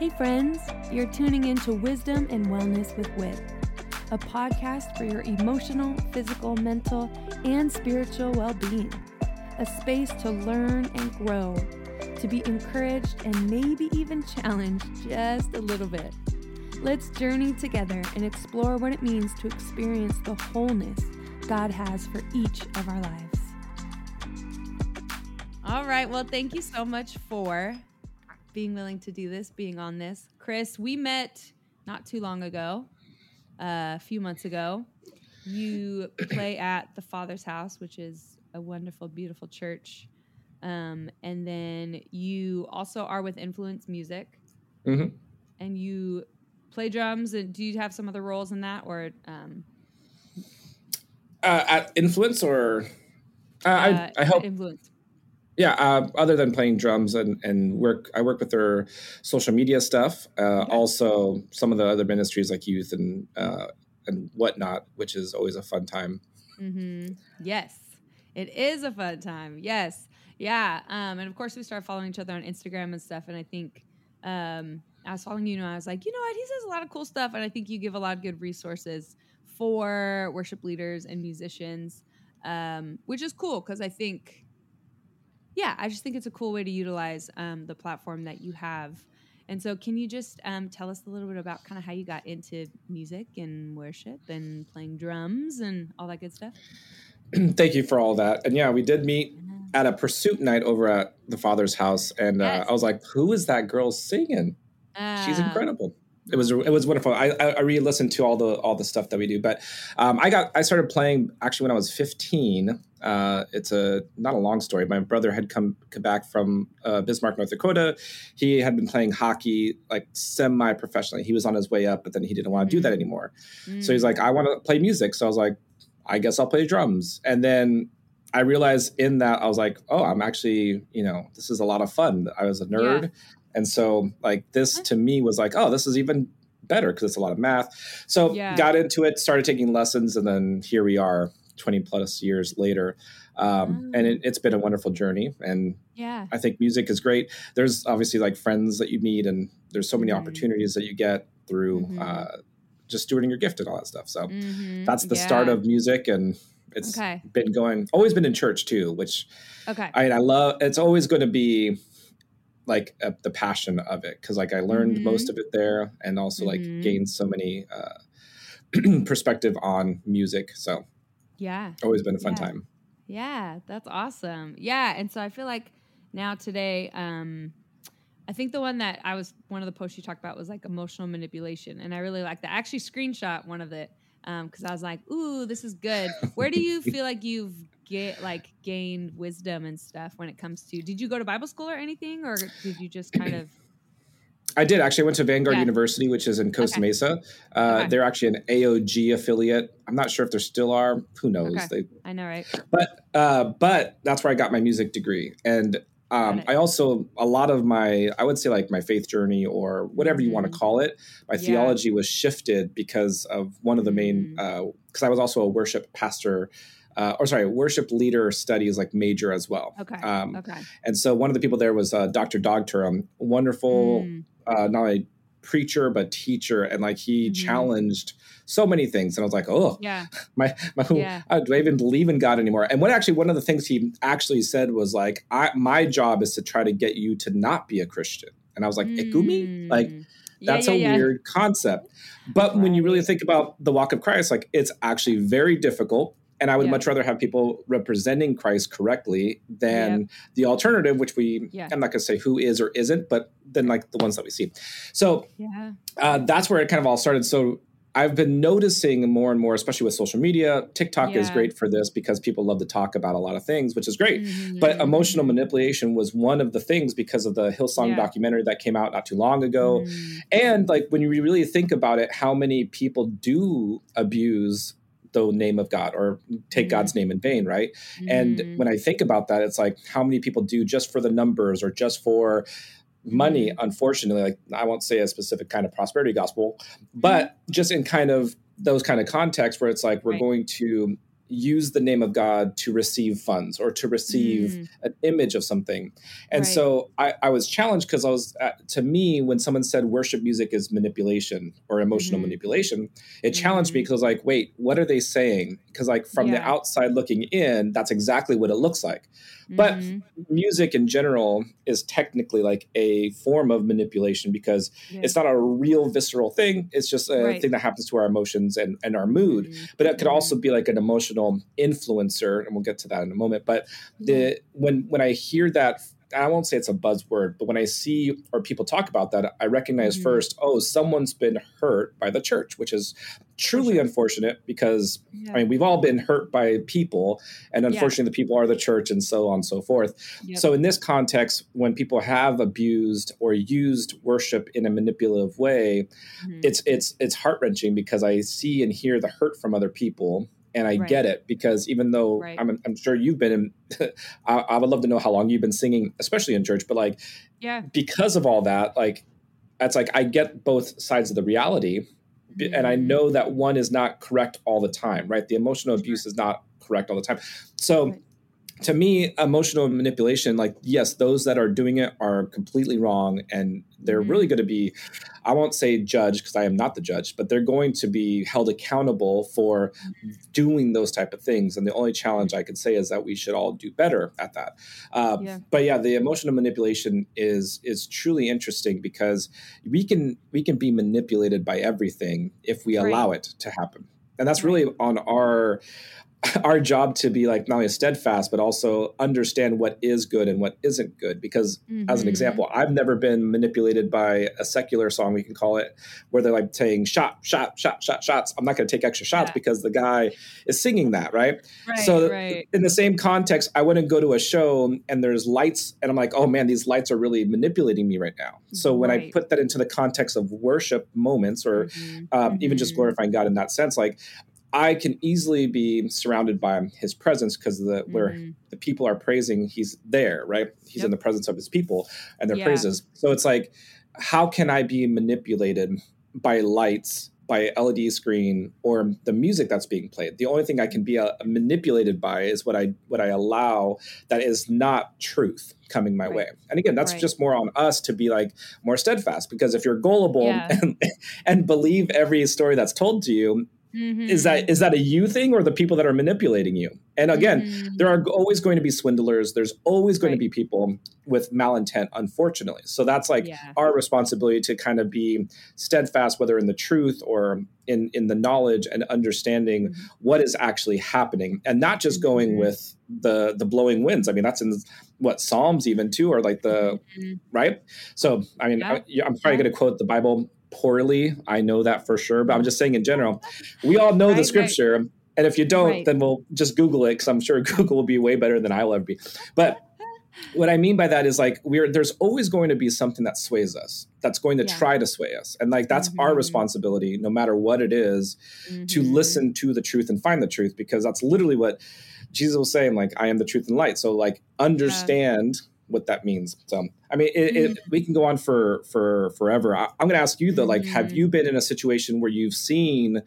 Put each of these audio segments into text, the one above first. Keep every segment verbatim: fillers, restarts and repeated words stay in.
Hey friends, you're tuning into Wisdom and Wellness with Wit, a podcast for your emotional, physical, mental, and spiritual well-being. A space to learn and grow, to be encouraged and maybe even challenged just a little bit. Let's journey together and explore what it means to experience the wholeness God has for each of our lives. All right, well, thank you so much for being willing to do this, being on this. Chris, we met not too long ago, uh, a few months ago. You play at the Father's House, which is a wonderful, beautiful church. Um, and then you also are with Influence Music. Mm-hmm. And you play drums. And do you have some other roles in that? Or um, uh, at Influence or uh, uh, I, I help. Influence. Yeah, uh, other than playing drums and, and work, I work with their social media stuff. Uh, Yeah. Also, some of the other ministries like youth and uh, and whatnot, which is always a fun time. Mm-hmm. Yes, it is a fun time. Yes, yeah. Um, and of course, we started following each other on Instagram and stuff. And I think um, I was following you, and I was like, you know what? He says a lot of cool stuff, and I think you give a lot of good resources for worship leaders and musicians, um, which is cool because I think. Yeah, I just think it's a cool way to utilize um, the platform that you have. And so can you just um, tell us a little bit about kind of how you got into music and worship and playing drums and all that good stuff? Thank you for all that. And yeah, we did meet at a pursuit night over at the Father's House. And uh, Yes. I was like, who is that girl singing? Uh, She's incredible. It was it was wonderful. I I re-listened to all the all the stuff that we do, but um, I got I started playing actually when I was fifteen. Uh, it's a not a long story. My brother had come, come back from uh, Bismarck, North Dakota. He had been playing hockey like semi-professionally. He was on his way up, but then he didn't want to mm-hmm. do that anymore. Mm-hmm. So he's like, I want to play music. So I was like, I guess I'll play drums. And then I realized in that I was like, oh, I'm actually, you know, this is a lot of fun. I was a nerd. Yeah. And so like this to me was like, oh, this is even better because it's a lot of math. So yeah. got into it, started taking lessons, and then here we are twenty plus years later. Um, oh. And it, it's been a wonderful journey. And yeah. I think music is great. There's obviously like friends that you meet, and there's so many mm-hmm. opportunities that you get through mm-hmm. uh, just stewarding your gift and all that stuff. So mm-hmm. that's the yeah. start of music. And it's okay. been going, always been in church too, which okay. I, I love. It's always going to be like uh, the passion of it. Cause like I learned mm-hmm. most of it there, and also mm-hmm. like gained so many uh, perspective on music. So yeah, always been a fun yeah. time. Yeah. That's awesome. Yeah. And so I feel like now today, um, I think the one that I was, one of the posts you talked about was like emotional manipulation. And I really like that. I actually screenshot one of it. Um, cause I was like, ooh, this is good. Where do you feel like you've get like gained wisdom and stuff when it comes to, did you go to Bible school or anything, or did you just kind of? I did actually. I went to Vanguard yeah. University, which is in Costa okay. Mesa. Uh, okay. They're actually an A O G affiliate. I'm not sure if there still are. Who knows? Okay. They, I know, right? But uh, but that's where I got my music degree. And um, I also, a lot of my, I would say like my faith journey or whatever mm-hmm. you want to call it, my yeah. theology was shifted because of one of the main, because mm-hmm. uh, I was also a worship pastor Uh, or sorry, worship leader studies like major as well. Okay. Um, okay. And so one of the people there was uh, Doctor Dogturum, wonderful, mm. uh, not only preacher but teacher, and like he mm-hmm. challenged so many things. And I was like, oh, yeah, my, my yeah. oh, do I even believe in God anymore? And what actually one of the things he actually said was like, I, my job is to try to get you to not be a Christian. And I was like, mm. Ikumi, like. That's yeah, yeah, a yeah. weird concept. But right. when you really think about the walk of Christ, like it's actually very difficult. And I would yeah. much rather have people representing Christ correctly than yep. the alternative, which we, yeah. I'm not going to say who is or isn't, but then like the ones that we see. So yeah. uh, that's where it kind of all started. So I've been noticing more and more, especially with social media. TikTok yeah. is great for this because people love to talk about a lot of things, which is great. Mm-hmm. But emotional manipulation was one of the things because of the Hillsong yeah. documentary that came out not too long ago. Mm. And like when you really think about it, how many people do abuse the name of God or take mm. God's name in vain, right? Mm. And when I think about that, it's like how many people do just for the numbers or just for money, mm. unfortunately. Like I won't say a specific kind of prosperity gospel, but just in kind of those kind of contexts where it's like we're right. going to use the name of God to receive funds or to receive Mm, an image of something. And right. so I, I was challenged because I was, uh, to me, when someone said worship music is manipulation or emotional Mm-hmm. manipulation, it challenged me Mm-hmm. because I was like, wait, what are they saying? Because like from the Yeah. outside looking in, that's exactly what it looks like. But Mm-hmm. music in general is technically like a form of manipulation because Yeah. it's not a real visceral thing. It's just a Right. thing that happens to our emotions and, and our mood. Mm-hmm. But it could Mm-hmm. also be like an emotional influencer, and we'll get to that in a moment. But Yeah. the when when I hear that, I won't say it's a buzzword, but when I see or people talk about that, I recognize Mm-hmm. first, oh, someone's been hurt by the church, which is truly sure. unfortunate because Yeah. I mean, we've all been hurt by people, and Yeah. unfortunately, the people are the church, and so on and so forth. Yep. So, in this context, when people have abused or used worship in a manipulative way, Mm-hmm. it's it's it's heart wrenching because I see and hear the hurt from other people, and I Right. get it because even though Right. I'm I'm sure you've been in, I, I would love to know how long you've been singing, especially in church, but like Yeah. because of all that, like it's like I get both sides of the reality. B- and I Mm-hmm. know that one is not correct all the time, right? The emotional abuse Sure. is not correct all the time. So Right. to me, emotional manipulation, like, yes, those that are doing it are completely wrong. And they're Mm-hmm. really going to be, I won't say judged because I am not the judge, but they're going to be held accountable for doing those type of things. And the only challenge I could say is that we should all do better at that. Uh, Yeah. but yeah, the emotional manipulation is is truly interesting because we can we can be manipulated by everything if we Right. allow it to happen. And that's Right. really on our our job to be like not only steadfast but also understand what is good and what isn't good, because as an Mm-hmm. example, I've never been manipulated by a secular song, we can call it, where they're like saying shot shot shot shot shots. I'm not going to take extra shots Yeah. because the guy is singing that, right? Right. So Right. in the same context, I wouldn't go to a show and there's lights and I'm like, oh man, these lights are really manipulating me right now. So when I Right. put that into the context of worship moments or Mm-hmm. um, even just Mm-hmm. glorifying God in that sense, like I can easily be surrounded by his presence because the where Mm-hmm. the people are praising, he's there, right? He's in Yep. the presence of his people and their Yeah. praises. So it's like, how can I be manipulated by lights, by L E D screen, or the music that's being played? The only thing I can be uh, manipulated by is what I what I allow that is not truth coming my Right. way. And again, that's Right. just more on us to be like more steadfast, because if you're gullible Yeah. and, and believe every story that's told to you, is Mm-hmm. that is that a you thing or the people that are manipulating you? And again, Mm-hmm. there are always going to be swindlers. There's always going Right. to be people with malintent, unfortunately. So that's like Yeah. our responsibility to kind of be steadfast, whether in the truth or in in the knowledge and understanding Mm-hmm. what is actually happening, and not just going Mm-hmm. with the the blowing winds. I mean, that's in what Psalms even too, or like the Mm-hmm. right. So I mean, Yeah. I, I'm probably Yeah. going to quote the Bible poorly. I know that for sure, but I'm just saying in general, Mm-hmm. we all know the Right. Right. scripture. And if you don't, Right. then we'll just Google it, because I'm sure Google will be way better than I'll ever be. But what I mean by that is like we're there's always going to be something that sways us, that's going to Yeah. try to sway us. And like that's our Mm-hmm. responsibility, no matter what it is, to Mm-hmm. listen to the truth and find the truth, because that's literally what Jesus was saying, like, I am the truth and light. So like Yeah. understand what that means. So I mean, it, Mm-hmm. it, we can go on for for forever. I, I'm going to ask you though, like, have Mm-hmm. you been in a situation where you've seen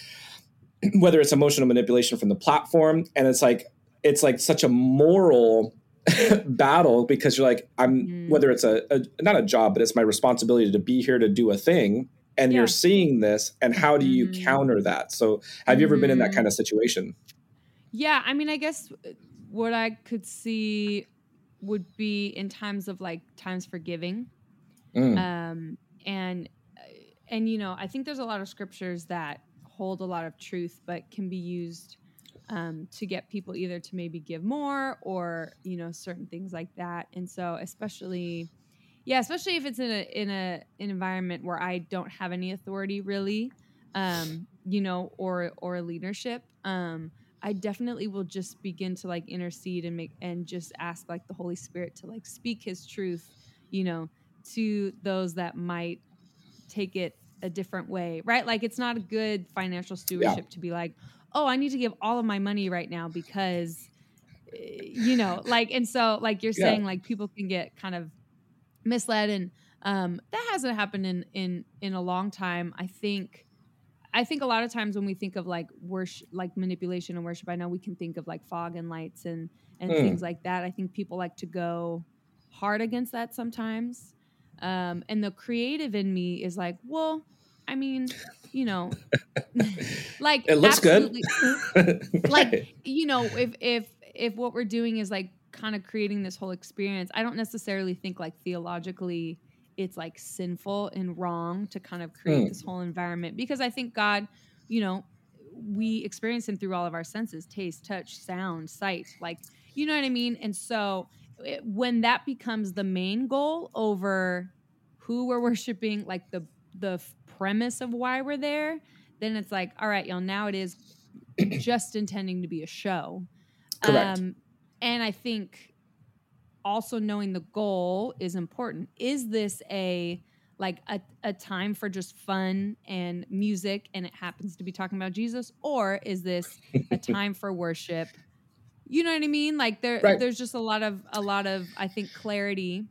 whether it's emotional manipulation from the platform, and it's like it's like such a moral battle, because you're like, I'm Mm-hmm. whether it's a, a not a job, but it's my responsibility to be here to do a thing, and you're Yeah. seeing this, and how do you Mm-hmm. counter that? So have you ever been in that Mm-hmm. kind of situation? Yeah. I mean, I guess uh, what I could see would be in times of like times for giving. Mm, Um, and uh, and you know, I think there's a lot of scriptures that hold a lot of truth, but can be used um, to get people either to maybe give more or you know certain things like that. And so, especially, yeah, especially if it's in a in a an environment where I don't have any authority really, um, you know, or or leadership. Um, I definitely will just begin to like intercede and make and just ask like the Holy Spirit to like speak His truth, you know, to those that might take it a different way, right? Like it's not a good financial yeah, stewardship to be like, oh, I need to give all of my money right now because, eh, you know, like, and so like you're yeah, saying, like people can get kind of misled, and um, that hasn't happened in in in a long time. I think I think a lot of times when we think of like worship, like manipulation and worship, I know we can think of like fog and lights and and Mm. things like that. I think people like to go hard against that sometimes. Um, and the creative in me is like, well, I mean, you know, like It looks good. absolutely, like, Right. you know, if if if what we're doing is like kind of creating this whole experience, I don't necessarily think like theologically it's like sinful and wrong to kind of create Mm. this whole environment, because I think God, you know, we experience him through all of our senses: taste, touch, sound, sight, like, you know what I mean? And so it, when that becomes the main goal over who we're worshiping, like the the f- premise of why we're there, then it's like, all right, y'all, now it is just intending to be a show. Correct. Um, and I think also knowing the goal is important. Is this a like a, a time for just fun and music and it happens to be talking about Jesus, or is this a time for worship? You know what I mean? Like there Right. there's just a lot of a lot of I think clarity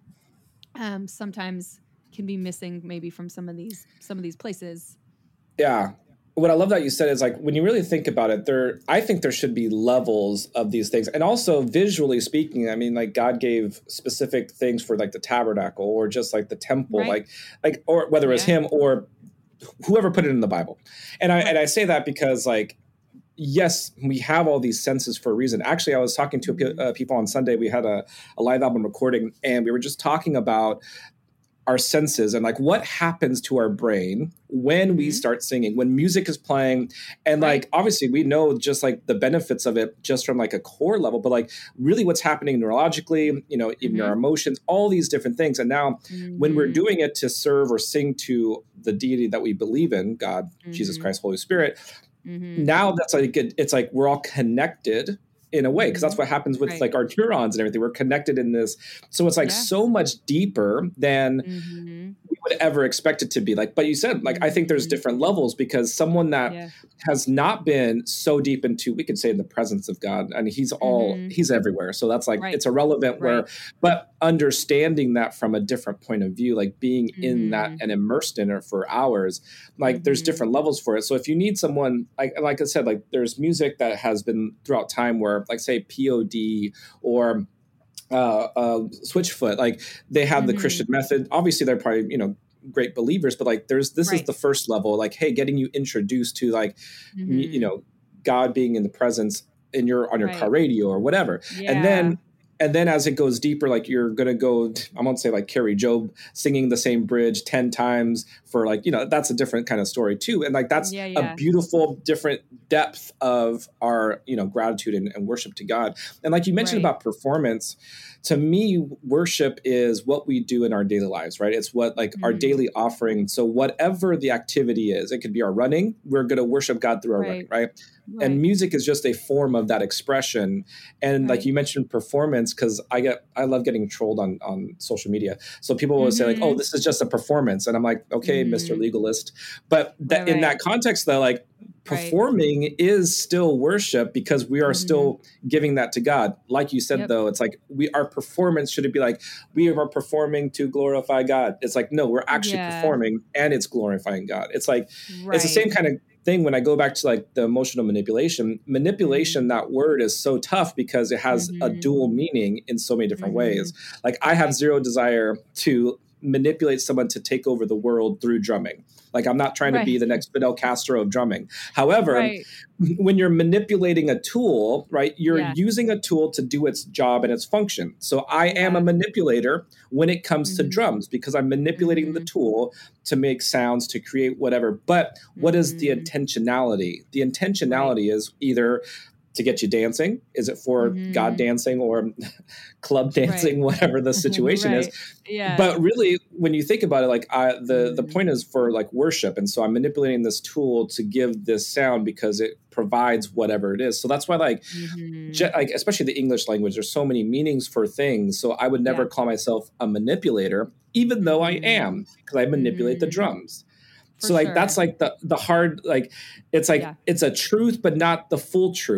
um sometimes can be missing maybe from some of these some of these places. Yeah. What I love that you said is like when you really think about it, there I think there should be levels of these things. And also visually speaking, I mean, like God gave specific things for like the tabernacle or just like the temple, Right. like like or whether it's Yeah. him or whoever put it in the Bible. And I Right. and I say that because like yes, we have all these senses for a reason. Actually, I was talking to Mhm. uh, people on Sunday. We had a, a live album recording, and we were just talking about our senses and like what happens to our brain when we Mhm. start singing, when music is playing. And Right. like, obviously we know just like the benefits of it just from like a core level, but like really what's happening neurologically, you know, even Mhm. our emotions, all these different things. And now when we're Mhm. doing it to serve or sing to the deity that we believe in, God, Jesus Mhm. Christ, Holy Spirit, Mhm. now that's like, it- it's like we're all connected in a way, because that's Mhm. what happens with Right. like our neurons and everything. We're connected in this. So it's like Yeah. so much deeper than Mhm. we would ever expect it to be. Like, but you said, like, I think there's Mhm. different levels, because someone that Yeah. has not been so deep into, we could say, in the presence of God, and he's all, Mhm. he's everywhere. So that's like, Right. it's irrelevant where, Right. but understanding that from a different point of view, like being in that Mhm. and immersed in it for hours, like there's Mhm. different levels for it. So if you need someone, like, like I said, like there's music that has been throughout time where, like say P O D or uh, uh, Switchfoot, like they have the Mhm. Christian method. Obviously, they're probably, you know, great believers, but like there's this is Right. the first level, like, hey, getting you introduced to like, m- you Mhm. know, God being in the presence in your on your car Right. radio or whatever, and Yeah. then. And then as it goes deeper, like you're going to go, I won't say like Carrie Job singing the same bridge ten times for like, you know, that's a different kind of story too. And like, that's Yeah, a yeah. beautiful, different depth of our, you know, gratitude and, and worship to God. And like you mentioned Right. about performance, to me, worship is what we do in our daily lives, right? It's what like our Mhm. daily offering. So whatever the activity is, it could be our running. We're going to worship God through our running, Right. right? And Right. music is just a form of that expression. And like Right. you mentioned performance, because I get, I love getting trolled on, on social media. So people will say like, oh, Mhm. this is just a performance. And I'm like, okay, Mister Mhm. Legalist. But that, Right, in right. that context though, like Right. performing is still worship, because we are Mhm. still giving that to God. Like you said, Yep. though, it's like we, our performance shouldn't be like, we are performing to glorify God. It's like, no, we're actually Yeah. performing and it's glorifying God. It's like, it's the Right. same kind of thing when I go back to like the emotional manipulation. Manipulation, Mhm. that word is so tough because it has a Mhm. dual meaning in so many different ways. Mhm. Like I have Right. zero desire to manipulate someone to take over the world through drumming. Like I'm not trying to be Right. the next Fidel Castro of drumming. However, Right. when you're manipulating a tool, right, you're Yeah. using a tool to do its job and its function. So I am a Yeah. manipulator when it comes to Mhm. drums, because I'm manipulating the Mhm. tool to make sounds, to create whatever. But what is the Mhm. intentionality? The Right. intentionality is either to get you dancing. Is it for God Mhm. dancing or club Right. dancing, whatever the situation is? Right. Yeah. But really, when you think about it, like I, the the Mhm. point is for like worship, and so I'm manipulating this tool to give this sound because it provides whatever it is. So that's why, like, je- Mhm. like especially the English language, there's so many meanings for things. So I would never Yeah. call myself a manipulator, even though I Mhm. am, because I manipulate the Mhm. drums. For So like sure. that's like the the hard, like it's like Yeah. it's a truth, but not the full truth.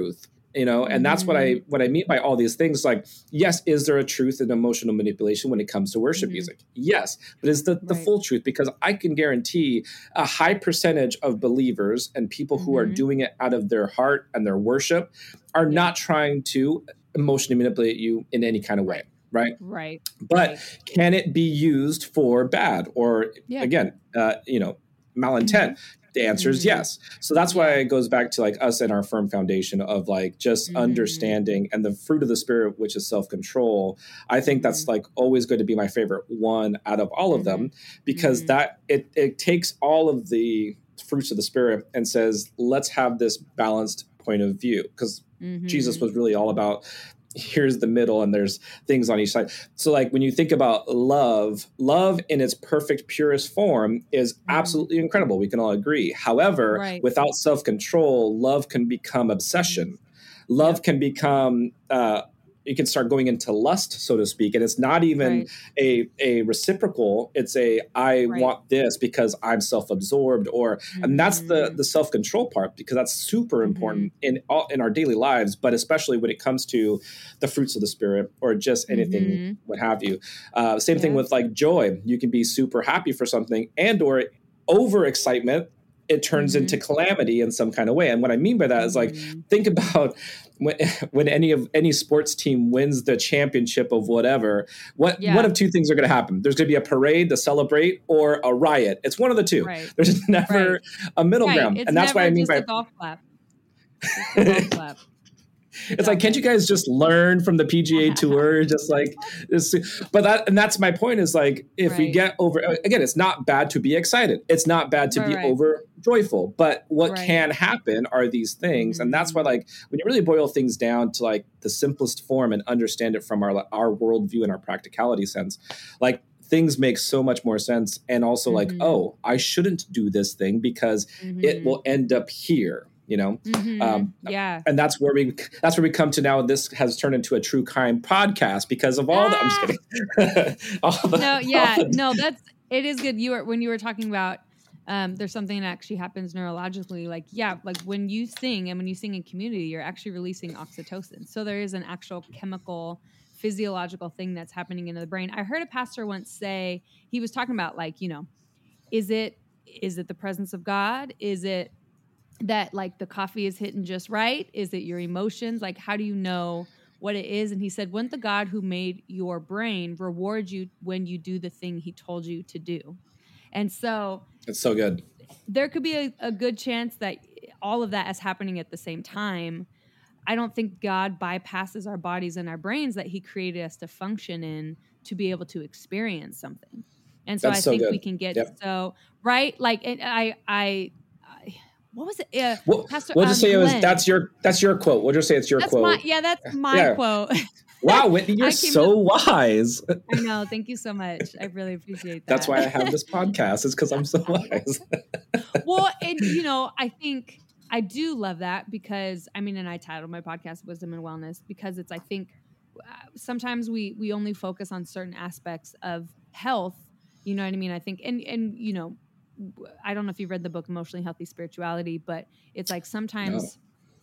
You know, and that's what I Mhm. what I mean by all these things. Like, yes, is there a truth in emotional manipulation when it comes to worship Mhm. music? Yes, but is the, the Right. full truth? Because I can guarantee a high percentage of believers and people who are Mhm. doing it out of their heart and their worship are Yeah. not trying to emotionally manipulate you in any kind of way, Right. right? Right. But Right. can it be used for bad or, Yeah. again, uh, you know, malintent? Mhm. The answer is Mhm. yes. So that's why Yeah. it goes back to like us and our firm foundation of like just Mhm. understanding and the fruit of the spirit, which is self-control. I think that's Mhm. like always going to be my favorite one out of all of them, Mhm. because Mhm. that it it takes all of the fruits of the spirit and says, let's have this balanced point of view. Because Jesus Mhm. was really all about, here's the middle and there's things on each side. So like when you think about love, love in its perfect, purest form is Mhm. absolutely incredible. We can all agree. However, Right. without self-control, love can become obsession. Love Yep. can become, uh, you can start going into lust, so to speak. And it's not even Right. a, a reciprocal. It's a, I Right. want this because I'm self-absorbed, or, and that's the, Mhm. the self-control part, because that's super Mhm. important in all, in our daily lives, but especially when it comes to the fruits of the spirit or just anything, Mhm. what have you. Uh, same thing Yeah. with like joy. You can be super happy for something, and or over excitement, it turns into Mhm. calamity in some kind of way. And what I mean by that is like, Mhm. think about when, when any of any sports team wins the championship of whatever, what one Yeah. of two things are going to happen. There's going to be a parade to celebrate or a riot. It's one of the two. Right. There's never Right. a middle Right. ground. It's And that's what I never mean just a by golf clap. Just a golf clap. Good it's like, job, can't you guys. guys just learn from the P G A Tour? Just like this, but that, and that's my point is like, if we Right. get over, again, it's not bad to be excited. It's not bad to Right. be Right. over joyful, but what Right. can happen are these things. And that's why, Mhm. like, when you really boil things down to like the simplest form and understand it from our, our worldview and our practicality sense, like things make so much more sense. And also like, Mhm. oh, I shouldn't do this thing because it Mhm. will end up here, you know? Mhm. Um, Yeah. and that's where we that's where we come to now. This has turned into a true crime podcast because of all the I'm just Ah! kidding. all the, No, all yeah. the- No, that's it is good. You were when you were talking about um there's something that actually happens neurologically. Like, yeah, like when you sing and when you sing in community, you're actually releasing oxytocin. So there is an actual chemical physiological thing that's happening in the brain. I heard a pastor once say, he was talking about like, you know, is it is it the presence of God? Is it that like the coffee is hitting just right? Is it your emotions? Like, how do you know what it is? And he said, wouldn't the God who made your brain reward you when you do the thing he told you to do? And so it's so good. there could be a, a good chance that all of that is happening at the same time. I don't think God bypasses our bodies and our brains that he created us to function in to be able to experience something. And so That's I so think we good. can get Yep. so right. Like, and I, I, I what was it? Uh, We'll, Pastor we'll just um, say it was Glenn. that's your that's your quote. We'll just say it's your That's my quote. yeah. That's my Yeah. quote. Wow, Whitney, you're I came up. so wise. I know. Thank you so much. I really appreciate That's that. why I have this podcast. It's because I'm so wise. Well, and you know, I think I do love that because I mean, and I titled my podcast "Wisdom and Wellness" because it's I think uh, sometimes we we only focus on certain aspects of health. You know what I mean? I think, and and you know, w- I don't know if you've read the book "Emotionally Healthy Spirituality," but it's like No, sometimes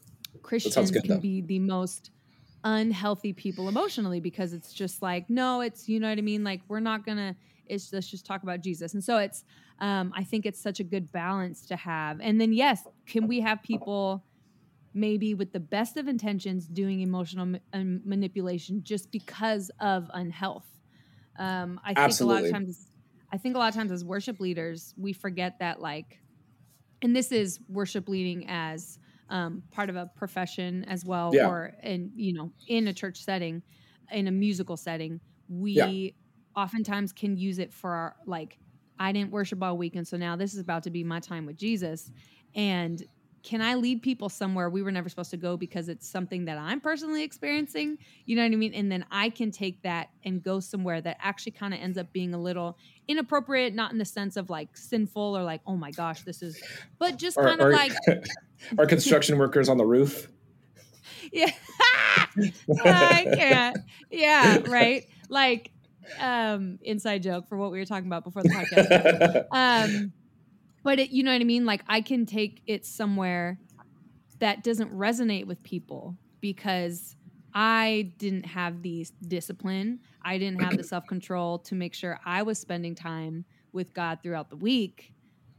that sounds Christians good can though. be the most unhealthy people emotionally because it's just like, no, it's, you know what I mean? Like, we're not gonna, it's let's just talk about Jesus. And so it's, um, I think it's such a good balance to have. And then, yes, can we have people maybe with the best of intentions doing emotional ma- um, manipulation just because of unhealth? Um, I think a lot of Absolutely. times, I think a lot of times as worship leaders, we forget that like, and this is worship leading as um, part of a profession as well, Yeah. or in you know in a church setting, in a musical setting, Yeah. we oftentimes can use it for our, like, I didn't worship all week, and so now this is about to be my time with Jesus, and can I lead people somewhere we were never supposed to go because it's something that I'm personally experiencing? You know what I mean? And then I can take that and go somewhere that actually kind of ends up being a little inappropriate, not in the sense of like sinful or like, oh my gosh, this is, but just Or kind of or, like, or construction workers on the roof. yeah, I can't. Yeah, right. Like, um, inside joke for what we were talking about before the podcast started. Um, but it, you know what I mean? Like, I can take it somewhere that doesn't resonate with people. because I didn't have the discipline. I didn't have the self-control to make sure I was spending time with God throughout the week.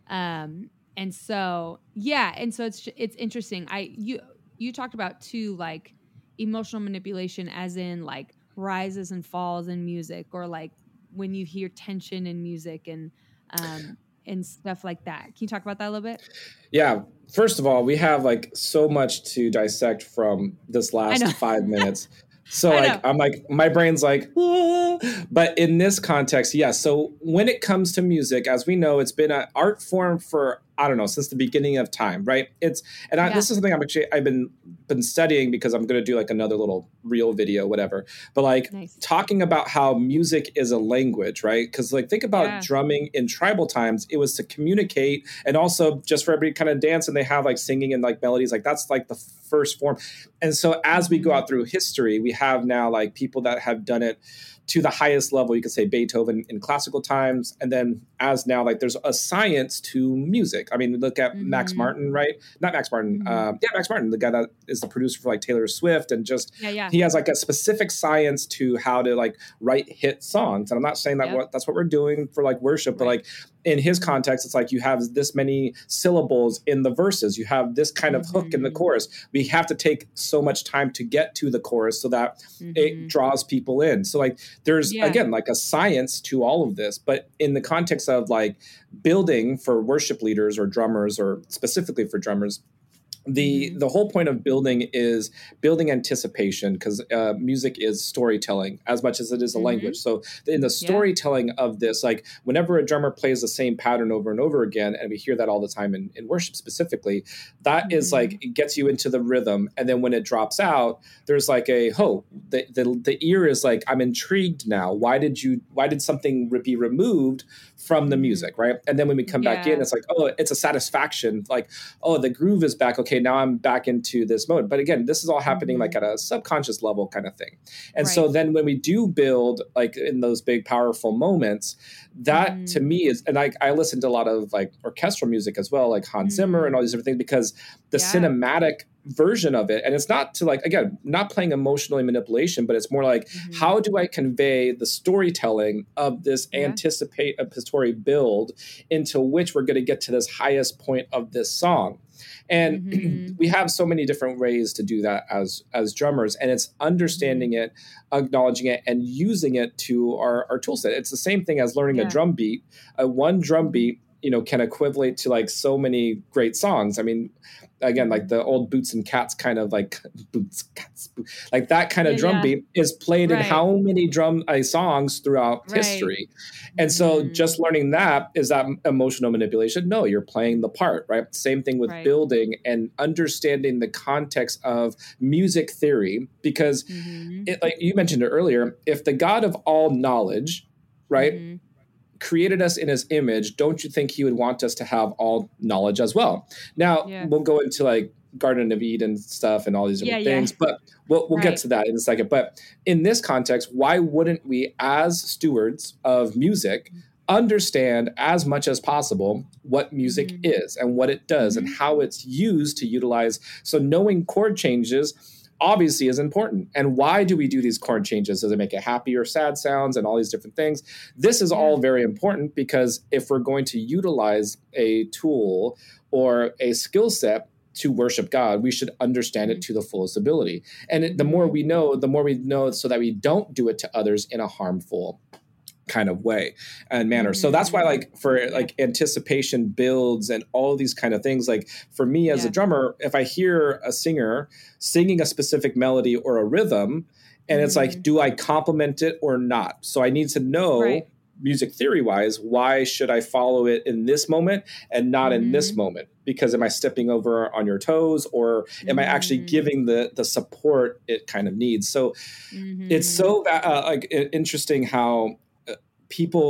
Um, and so, yeah. And so it's, it's interesting. I, you, you talked about too, like emotional manipulation as in like rises and falls in music, or like when you hear tension in music and, um, and stuff like that. Can you talk about that a little bit? Yeah. First of all, we have like so much to dissect from this last five minutes. So like, I'm like, my brain's like, ah. But in this context, yes. Yeah, so when it comes to music, as we know, it's been an art form for, I don't know, since the beginning of time, right? It's, and I, yeah. this is something I'm actually, I've been, been studying because I'm going to do like another little reel video, whatever. But like nice. Talking about how music is a language, right? Because like, think about yeah. drumming in tribal times. It was to communicate, and also just for everybody kind of dance, and they have like singing and like melodies, like that's like the first form. And so as we go out through history, we have now like people that have done it to the highest level. You could say Beethoven in classical times. And then as now, like there's a science to music. I mean, look at mm-hmm. Max Martin, right? Not Max Martin. Mm-hmm. Um, yeah, Max Martin, the guy that is the producer for like Taylor Swift, and just, yeah, yeah. he has like a specific science to how to like write hit songs. And I'm not saying that yep. what, that's what we're doing for like worship, right. but like in his context, it's like you have this many syllables in the verses. You have this kind of mm-hmm. hook in the chorus. We have to take so much time to get to the chorus so that mm-hmm. it draws people in. So like there's, yeah. again, like a science to all of this. But in the context of like building for worship leaders or drummers, or specifically for drummers, The mm-hmm. the whole point of building is building anticipation, because uh, music is storytelling as much as it is a mm-hmm. language. So in the storytelling yeah. of this, like whenever a drummer plays the same pattern over and over again, and we hear that all the time in, in worship specifically, that mm-hmm. is like, it gets you into the rhythm. And then when it drops out, there's like a, oh, the, the, the ear is like, I'm intrigued now. Why did you, why did something be removed from the music, right? And then when we come yeah. back in, it's like, oh, it's a satisfaction. Like, oh, the groove is back. Okay, now I'm back into this mode. But again, this is all happening mm-hmm. like at a subconscious level kind of thing. And right. so then when we do build like in those big, powerful moments, that mm-hmm. to me is, and I, I listen to a lot of like orchestral music as well, like Hans mm-hmm. Zimmer and all these different things, because the yeah. cinematic version of it, and it's not to like, again, not playing emotionally manipulation, but it's more like, mm-hmm. how do I convey the storytelling of this yeah. anticipatory build into which we're going to get to this highest point of this song? And mm-hmm. we have so many different ways to do that as as drummers, and it's understanding mm-hmm. it, acknowledging it, and using it to our, our tool set. It's the same thing as learning yeah. a drum beat. Uh, one drum beat, you know, can equivalent to like so many great songs. I mean, again, like the old Boots and Cats kind of like boots, cats, boots, like that kind of yeah, drum yeah. beat is played right. in how many drum uh, songs throughout right. history. And so mm. just learning that, is that emotional manipulation? No, you're playing the part, right? Same thing with right. building and understanding the context of music theory, because mm-hmm. it, like you mentioned it earlier, if the God of all knowledge, right, mm-hmm. created us in his image, don't you think he would want us to have all knowledge as well? Now yeah. we'll go into like Garden of Eden stuff and all these different yeah, things, yeah. but we'll, we'll right. get to that in a second. But in this context, why wouldn't we, as stewards of music, understand as much as possible what music mm-hmm. is and what it does mm-hmm. and how it's used to utilize? So knowing chord changes obviously is important. And why do we do these chord changes? Does it make it happy or sad sounds and all these different things? This is all very important, because if we're going to utilize a tool or a skill set to worship God, we should understand it to the fullest ability. And it, the more we know, the more we know, so that we don't do it to others in a harmful kind of way and manner. Mm-hmm. So that's why, like, for like anticipation builds and all these kind of things, like for me as yeah. a drummer, if I hear a singer singing a specific melody or a rhythm, and mm-hmm. it's like, do I compliment it or not? So I need to know right. music theory wise, why should I follow it in this moment and not mm-hmm. in this moment? Because am I stepping over on your toes, or am mm-hmm. I actually giving the the support it kind of needs? So mm-hmm. it's so uh, like interesting how people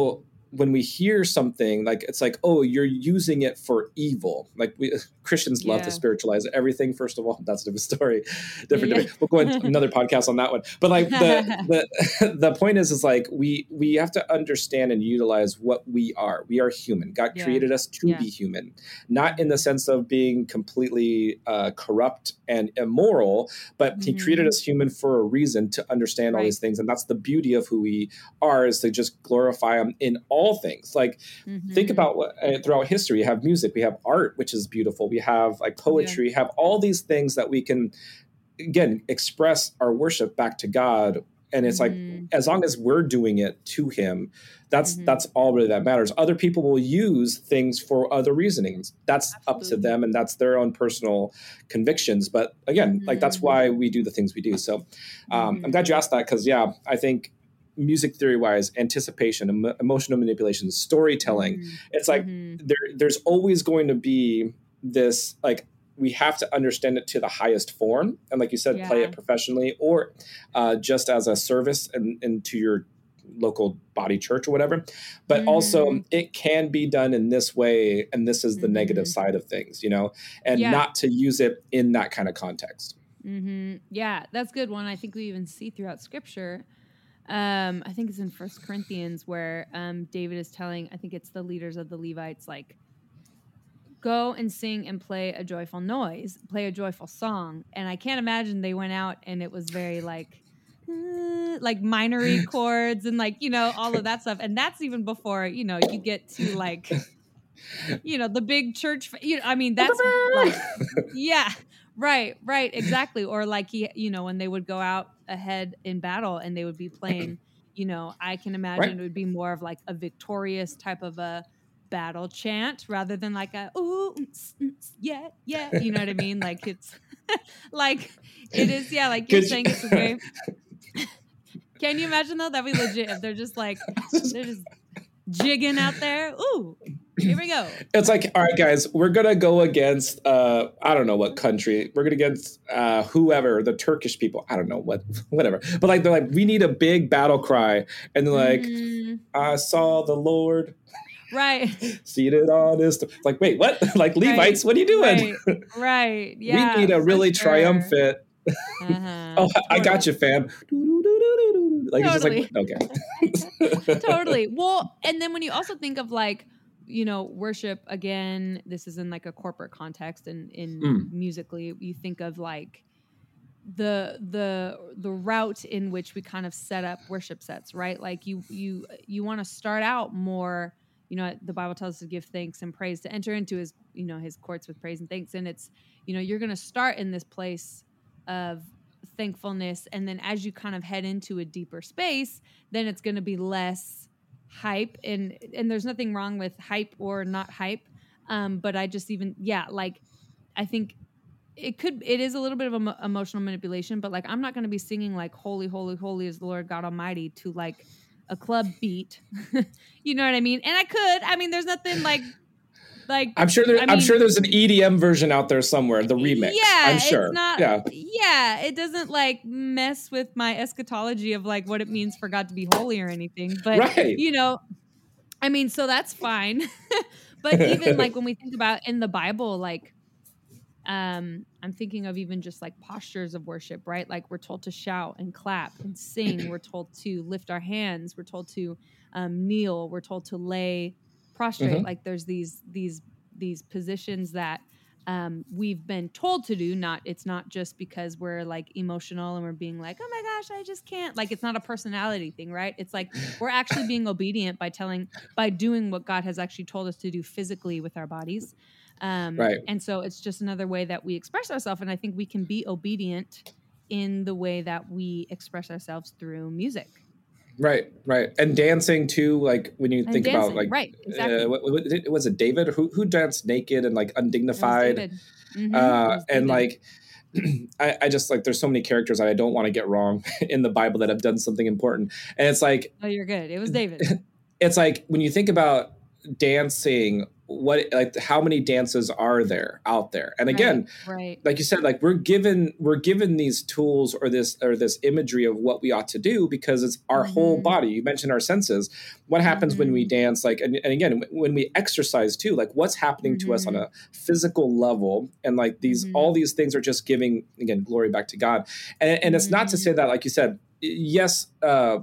when we hear something, like it's like, oh, you're using it for evil. Like we Christians love Yeah. to spiritualize everything. First of all, that's a different story, different Yeah. debate. We'll go into another podcast on that one. But like the the the point is, is like we we have to understand and utilize what we are. We are human. God Yeah. created us to Yeah. be human, not in the sense of being completely uh, corrupt and immoral, but He created Mhm. us human for a reason, to understand all Right. these things, and that's the beauty of who we are, is to just glorify Him in all things. Like think Mhm. about what uh, throughout history, we have music, we have art, which is beautiful, we have like Yeah. poetry, we have all these things that we can again express our worship back to God. And it's like, Mhm. as long as we're doing it to Him, that's Mhm. that's all really that matters. Other people will use things for other reasonings. That's up to Absolutely. them, and that's their own personal convictions. But again, like that's Mhm. why we do the things we do. So um, I'm glad you Mhm. asked that, because yeah, I think music theory wise, anticipation, emo- emotional manipulation, storytelling, Mhm. it's like Mhm. there there's always going to be this, like we have to understand it to the highest form, and like you said, play Yeah. it professionally, or uh, just as a service and, and to your local body church or whatever. But also Mhm. it can be done in this way, and this is the negative Mhm. side of things, you know, and Yeah. not to use it in that kind of context. Mhm. Yeah, that's a good one. I think we even see throughout Scripture. Um, I think it's in First Corinthians where um, David is telling, I think it's the leaders of the Levites, like, go and sing and play a joyful noise, play a joyful song. And I can't imagine they went out and it was very like, uh, like minory chords and like, you know, all of that stuff. And that's even before, you know, you get to like, you know, the big church, you know, I mean, that's like, yeah, right, right, exactly. Or like, he, you know, when they would go out ahead in battle and they would be playing, you know, I can imagine Right. it would be more of like a victorious type of a battle chant rather than like a, ooh, mm, mm, yeah, yeah. You know what I mean? Like it's like, it is, yeah, like you're Could saying, it's a you- way. Can you imagine though? That'd be legit if they're just like, they're just jigging out there. Ooh, here we go. It's like, all right, guys, we're gonna go against uh, I don't know what country. We're gonna against uh, whoever, the Turkish people. I don't know what, whatever. But like, they're like, we need a big battle cry, and they're like, Mhm. I saw the Lord Right. seated on his. It's like, wait, what? Like Right. Levites, what are you doing? Right. Right. We Yeah, need a for really sure. triumphant. Uh-huh. Oh, I got Totally. you, fam. Like it's just like, Totally. okay. Totally. Well, and then when you also think of like, you know, worship again, this is in like a corporate context and in Mm. musically, you think of like the the the route in which we kind of set up worship sets, right? Like you you you want to start out more, you know, the Bible tells us to give thanks and praise, to enter into his, you know, his courts with praise and thanks. And it's, you know, you're going to start in this place of thankfulness, and then as you kind of head into a deeper space, then it's going to be less hype, and and there's nothing wrong with hype or not hype, um but I just even yeah, like I think it could it is a little bit of emo- emotional manipulation, but like I'm not going to be singing like holy holy holy is the Lord God Almighty to like a club beat. You know what I mean? And I could, I mean, there's nothing like like I'm sure there. I I'm mean, sure there's an E D M version out there somewhere. The remix. I'm yeah, it's sure. not, Yeah. yeah, it doesn't like mess with my eschatology of like what it means for God to be holy or anything, but Right. you know, I mean, so that's fine. But even like when we think about in the Bible, like um I'm thinking of even just like postures of worship, right? Like we're told to shout and clap and sing, we're told to lift our hands, we're told to um kneel, we're told to lay prostrate. Mhm. Like there's these these these positions that um we've been told to do. Not, it's not just because we're like emotional and we're being like, oh my gosh, I just can't, like it's not a personality thing, right? It's like we're actually being obedient by telling by doing what God has actually told us to do physically with our bodies. Um, Right. And so it's just another way that we express ourselves. And I think we can be obedient in the way that we express ourselves through music. Right, right, and dancing too. Like when you And think about dancing, like, right, exactly. uh, what, what, was it David who who danced naked and like It was undignified, David. Mhm, it uh, was and David. like I, I just like there's so many characters that I don't want to get wrong in the Bible that have done something important, and it's like Oh, you're good. It was David. it's like when you think about dancing what, like, how many dances are there out there? And again, right, right. like you said, like we're given, we're given these tools or this, or this imagery of what we ought to do because it's our mm-hmm. whole body. You mentioned our senses. What happens mm-hmm. when we dance? Like, and, and again, when we exercise too, like what's happening mm-hmm. to us on a physical level? And like these, mm-hmm. all these things are just giving, again, glory back to God. And, and mm-hmm. it's not to say that, like you said, yes, uh,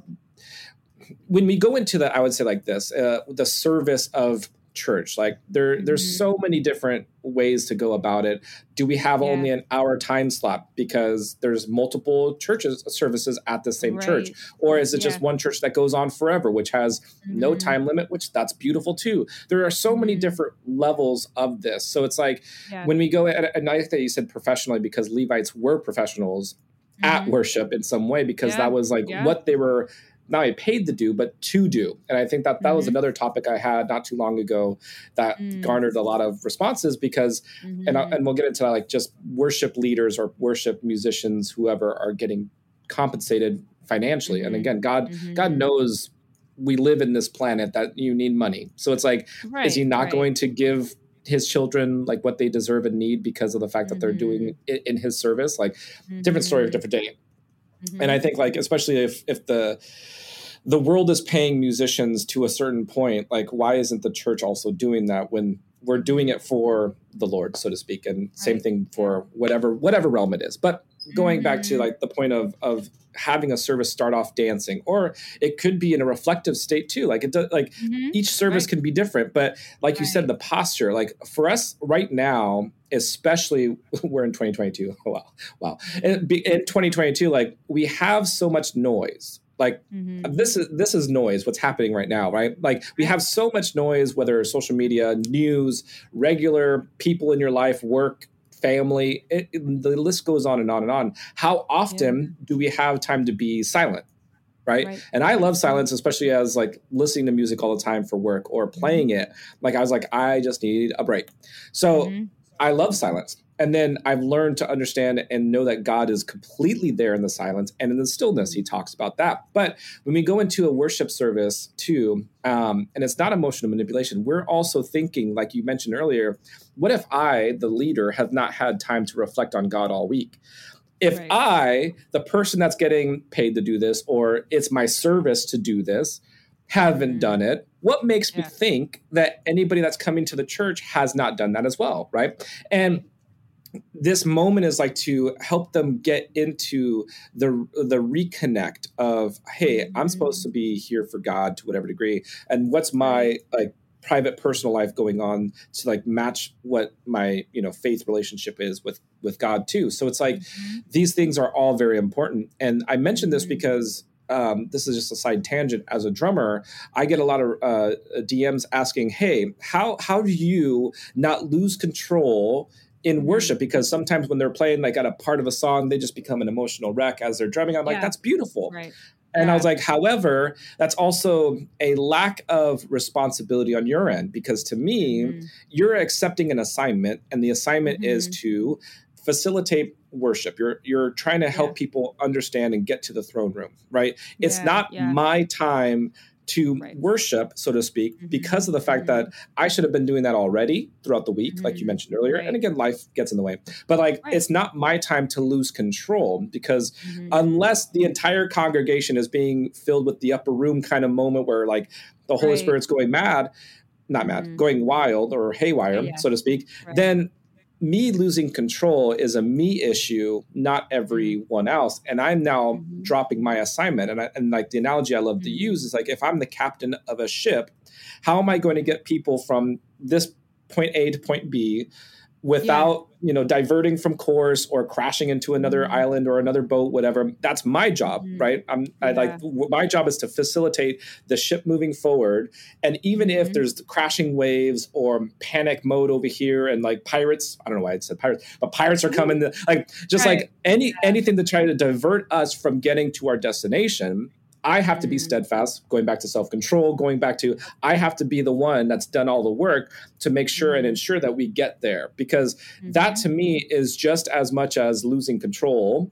when we go into that, I would say like this, uh, the service of church, like there, mm-hmm. there's so many different ways to go about it. Do we have yeah. only an hour time slot because there's multiple churches services at the same right. church? Or is it yeah. just one church that goes on forever, which has mm-hmm. no time limit, which that's beautiful too. There are so mm-hmm. many different levels of this. So it's like yeah. when we go at, and I think that you said professionally because Levites were professionals mm-hmm. at worship in some way, because yeah. that was like yeah. what they were not only paid to do, but to do. And I think that that mm-hmm. was another topic I had not too long ago that mm. garnered a lot of responses because, mm-hmm. and, I, and we'll get into that, like just worship leaders or worship musicians, whoever are getting compensated financially. Mm-hmm. And again, God, mm-hmm. God knows we live in this planet that you need money. So it's like, right, is he not right. going to give his children like what they deserve and need because of the fact that mm-hmm. they're doing it in his service? Like mm-hmm. different story, different day. Mm-hmm. And I think like, especially if, if the, the world is paying musicians to a certain point, like why isn't the church also doing that when we're doing it for the Lord, so to speak? And right. same thing for whatever, whatever realm it is. But going mm-hmm. back to like the point of, of having a service start off dancing, or it could be in a reflective state too. Like it does, like mm-hmm. each service right. can be different, but like right. you said, the posture, like for us right now, especially we're in twenty twenty-two. Oh, wow. Wow. And in twenty twenty-two, like we have so much noise. Like mm-hmm. this is, this is noise, what's happening right now, right? Like we have so much noise, whether it's social media, news, regular people in your life, work, family, it, it, the list goes on and on and on. How often yeah. do we have time to be silent? Right? right. And I love silence, especially as like listening to music all the time for work or playing mm-hmm. it. Like I was like, I just need a break. So mm-hmm. I love silence. And then I've learned to understand and know that God is completely there in the silence and in the stillness. He talks about that. But when we go into a worship service too, um, and it's not emotional manipulation, we're also thinking, like you mentioned earlier, what if I, the leader, have not had time to reflect on God all week? If right. I, the person that's getting paid to do this, or it's my service to do this, haven't mm-hmm. done it, what makes yeah. me think that anybody that's coming to the church has not done that as well, right? And this moment is like to help them get into the the reconnect of, hey, mm-hmm. I'm supposed to be here for God to whatever degree, and what's my like private personal life going on to like match what my, you know, faith relationship is with with God too. So it's like mm-hmm. these things are all very important. And I mentioned this because um, this is just a side tangent. As a drummer, I get a lot of uh, D Ms asking, hey, how how do you not lose control in worship? Because sometimes when they're playing like at a part of a song, they just become an emotional wreck as they're drumming. I'm yeah. like, that's beautiful. Right. And yeah. I was like, however, that's also a lack of responsibility on your end, because to me, mm-hmm. you're accepting an assignment, and the assignment mm-hmm. is to facilitate worship. You're you're trying to help yeah. people understand and get to the throne room, right? It's yeah, not yeah. my time to right. worship, so to speak, mm-hmm. because of the fact mm-hmm. that I should have been doing that already throughout the week, mm-hmm. like you mentioned earlier. Right. And again, life gets in the way. But like, right. it's not my time to lose control, because mm-hmm. unless the entire congregation is being filled with the upper room kind of moment where like the Holy right. Spirit's going mad, not mad, mm-hmm. going wild or haywire, yeah. so to speak, right. then me losing control is a me issue, not everyone else. And I'm now mm-hmm. dropping my assignment. And, I, and like the analogy I love mm-hmm. to use is like, if I'm the captain of a ship, how am I going to get people from this point A to point B without, yeah. you know, diverting from course or crashing into another mm-hmm. island or another boat, whatever? That's my job, mm-hmm. right? I'm yeah. I like, my job is to facilitate the ship moving forward. And even mm-hmm. if there's crashing waves or panic mode over here and like pirates, I don't know why I said pirates, but pirates are coming to, like, just right. like any, yeah. anything to try to divert us from getting to our destination, I have to be steadfast, going back to self-control, going back to, I have to be the one that's done all the work to make sure mm-hmm. and ensure that we get there. Because mm-hmm. that to me is just as much as losing control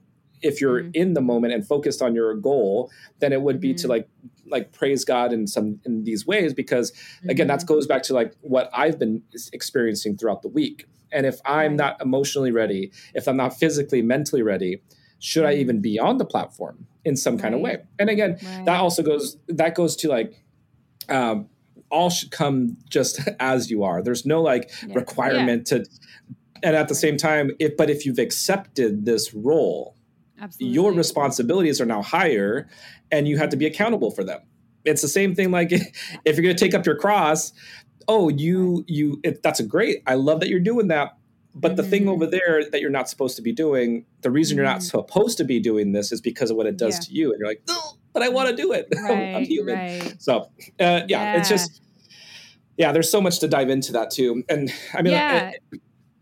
if you're Mm-hmm. in the moment and focused on your goal, then it would be Mm-hmm. to like like praise God in some in these ways, because again, Mm-hmm. that goes back to like what I've been experiencing throughout the week. And if I'm Right. not emotionally ready, if I'm not physically, mentally ready, should I Mm-hmm. even be on the platform in some kind of Right. way? And again, Right. that also goes that goes to like um, all should come just as you are. There's no like Yeah. requirement to. And at the Right. same time, if but if you've accepted this role, Absolutely. your responsibilities are now higher, and you have to be accountable for them. It's the same thing. Like if you're going to take up your cross, oh, you Right. you it, that's a great. I love that you're doing that. But the thing Mm-hmm. over there that you're not supposed to be doing, the reason you're not Mm-hmm. supposed to be doing this is because of what it does Yeah. to you. And you're like, no, but I want to do it. I'm Right. human. Right. So uh, yeah, it's Yeah. just yeah. There's so much to dive into that too. And I mean, Yeah. it,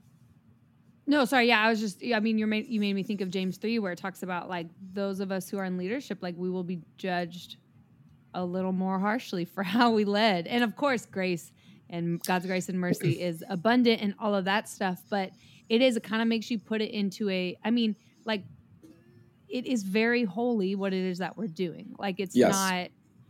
No, sorry. Yeah, I was just. I mean, you made you made me think of James three, where it talks about like those of us who are in leadership, like we will be judged a little more harshly for how we led, and of course, grace and God's grace and mercy is abundant and all of that stuff. But it is. It kind of makes you put it into a. I mean, like it is very holy what it is that we're doing. Like it's yes. not.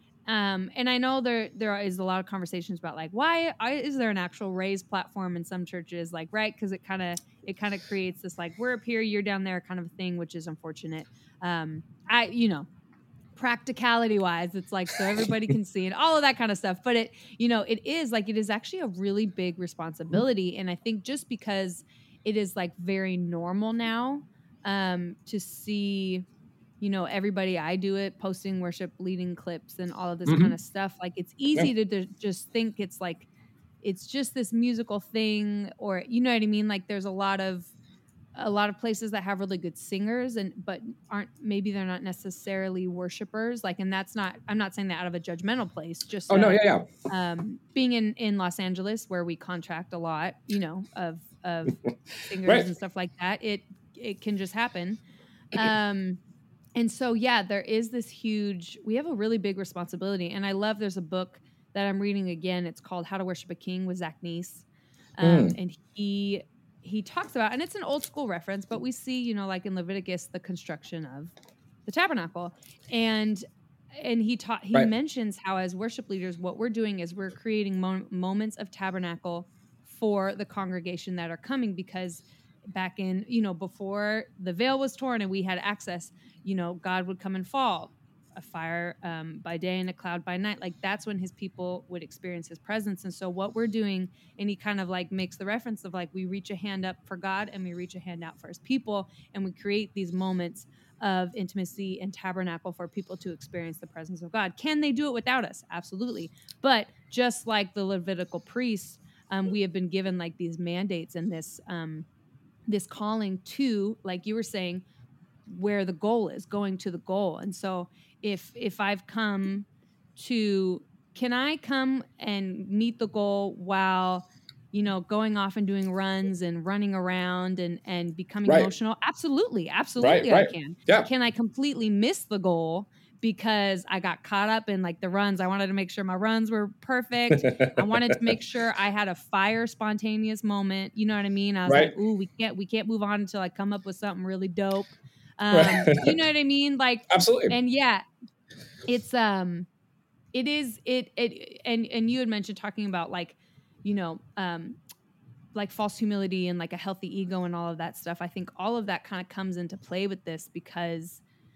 Um, and I know there there is a lot of conversations about like why I, is there an actual raised platform in some churches, like right, because it kind of it kind of creates this like we're up here, you're down there kind of thing, which is unfortunate. Um, I you know practicality wise, it's like so everybody can see and all of that kind of stuff. But it you know it is like it is actually a really big responsibility, and I think just because it is like very normal now um, to see. You know, everybody, I do it, posting worship, leading clips and all of this Mm-hmm. kind of stuff. Like it's easy Yeah. to d- just think it's like, it's just this musical thing, or, you know what I mean? Like there's a lot of, a lot of places that have really good singers and, but aren't, maybe they're not necessarily worshipers. Like, and that's not, I'm not saying that out of a judgmental place, just Oh no, uh, yeah, yeah. um, being in, in Los Angeles where we contract a lot, you know, of, of singers Right. and stuff like that. It, it can just happen. Um, And so, yeah, there is this huge, we have a really big responsibility. And I love, there's a book that I'm reading again. It's called How to Worship a King with Zach Neese. Um, Mm. and he, he talks about, and it's an old school reference, but we see, you know, like in Leviticus, the construction of the tabernacle. And, and he taught, he Right. mentions how as worship leaders, what we're doing is we're creating mo- moments of tabernacle for the congregation that are coming, because back in, you know, before the veil was torn and we had access, you know, God would come and fall, a fire um, by day and a cloud by night. Like that's when his people would experience his presence. And so what we're doing, and he kind of like makes the reference of like, we reach a hand up for God and we reach a hand out for his people. And we create these moments of intimacy and tabernacle for people to experience the presence of God. Can they do it without us? Absolutely. But just like the Levitical priests, um, we have been given like these mandates and this, um, this calling to, like you were saying, where the goal is, going to the goal. And so if if I've come to, can I come and meet the goal while, you know, going off and doing runs and running around and and becoming Right. emotional? Absolutely. Absolutely Right, I right. can. Yeah. Can I completely miss the goal because I got caught up in like the runs? I wanted to make sure my runs were perfect. I wanted to make sure I had a fire spontaneous moment. You know what I mean? I was Right. like, ooh, we can't we can't move on until I come up with something really dope. Um, Right. you know what I mean? Like, Absolutely. and yeah, it's, um, it is, it, it, and, and you had mentioned talking about like, you know, um, like false humility and like a healthy ego and all of that stuff. I think all of that kind of comes into play with this because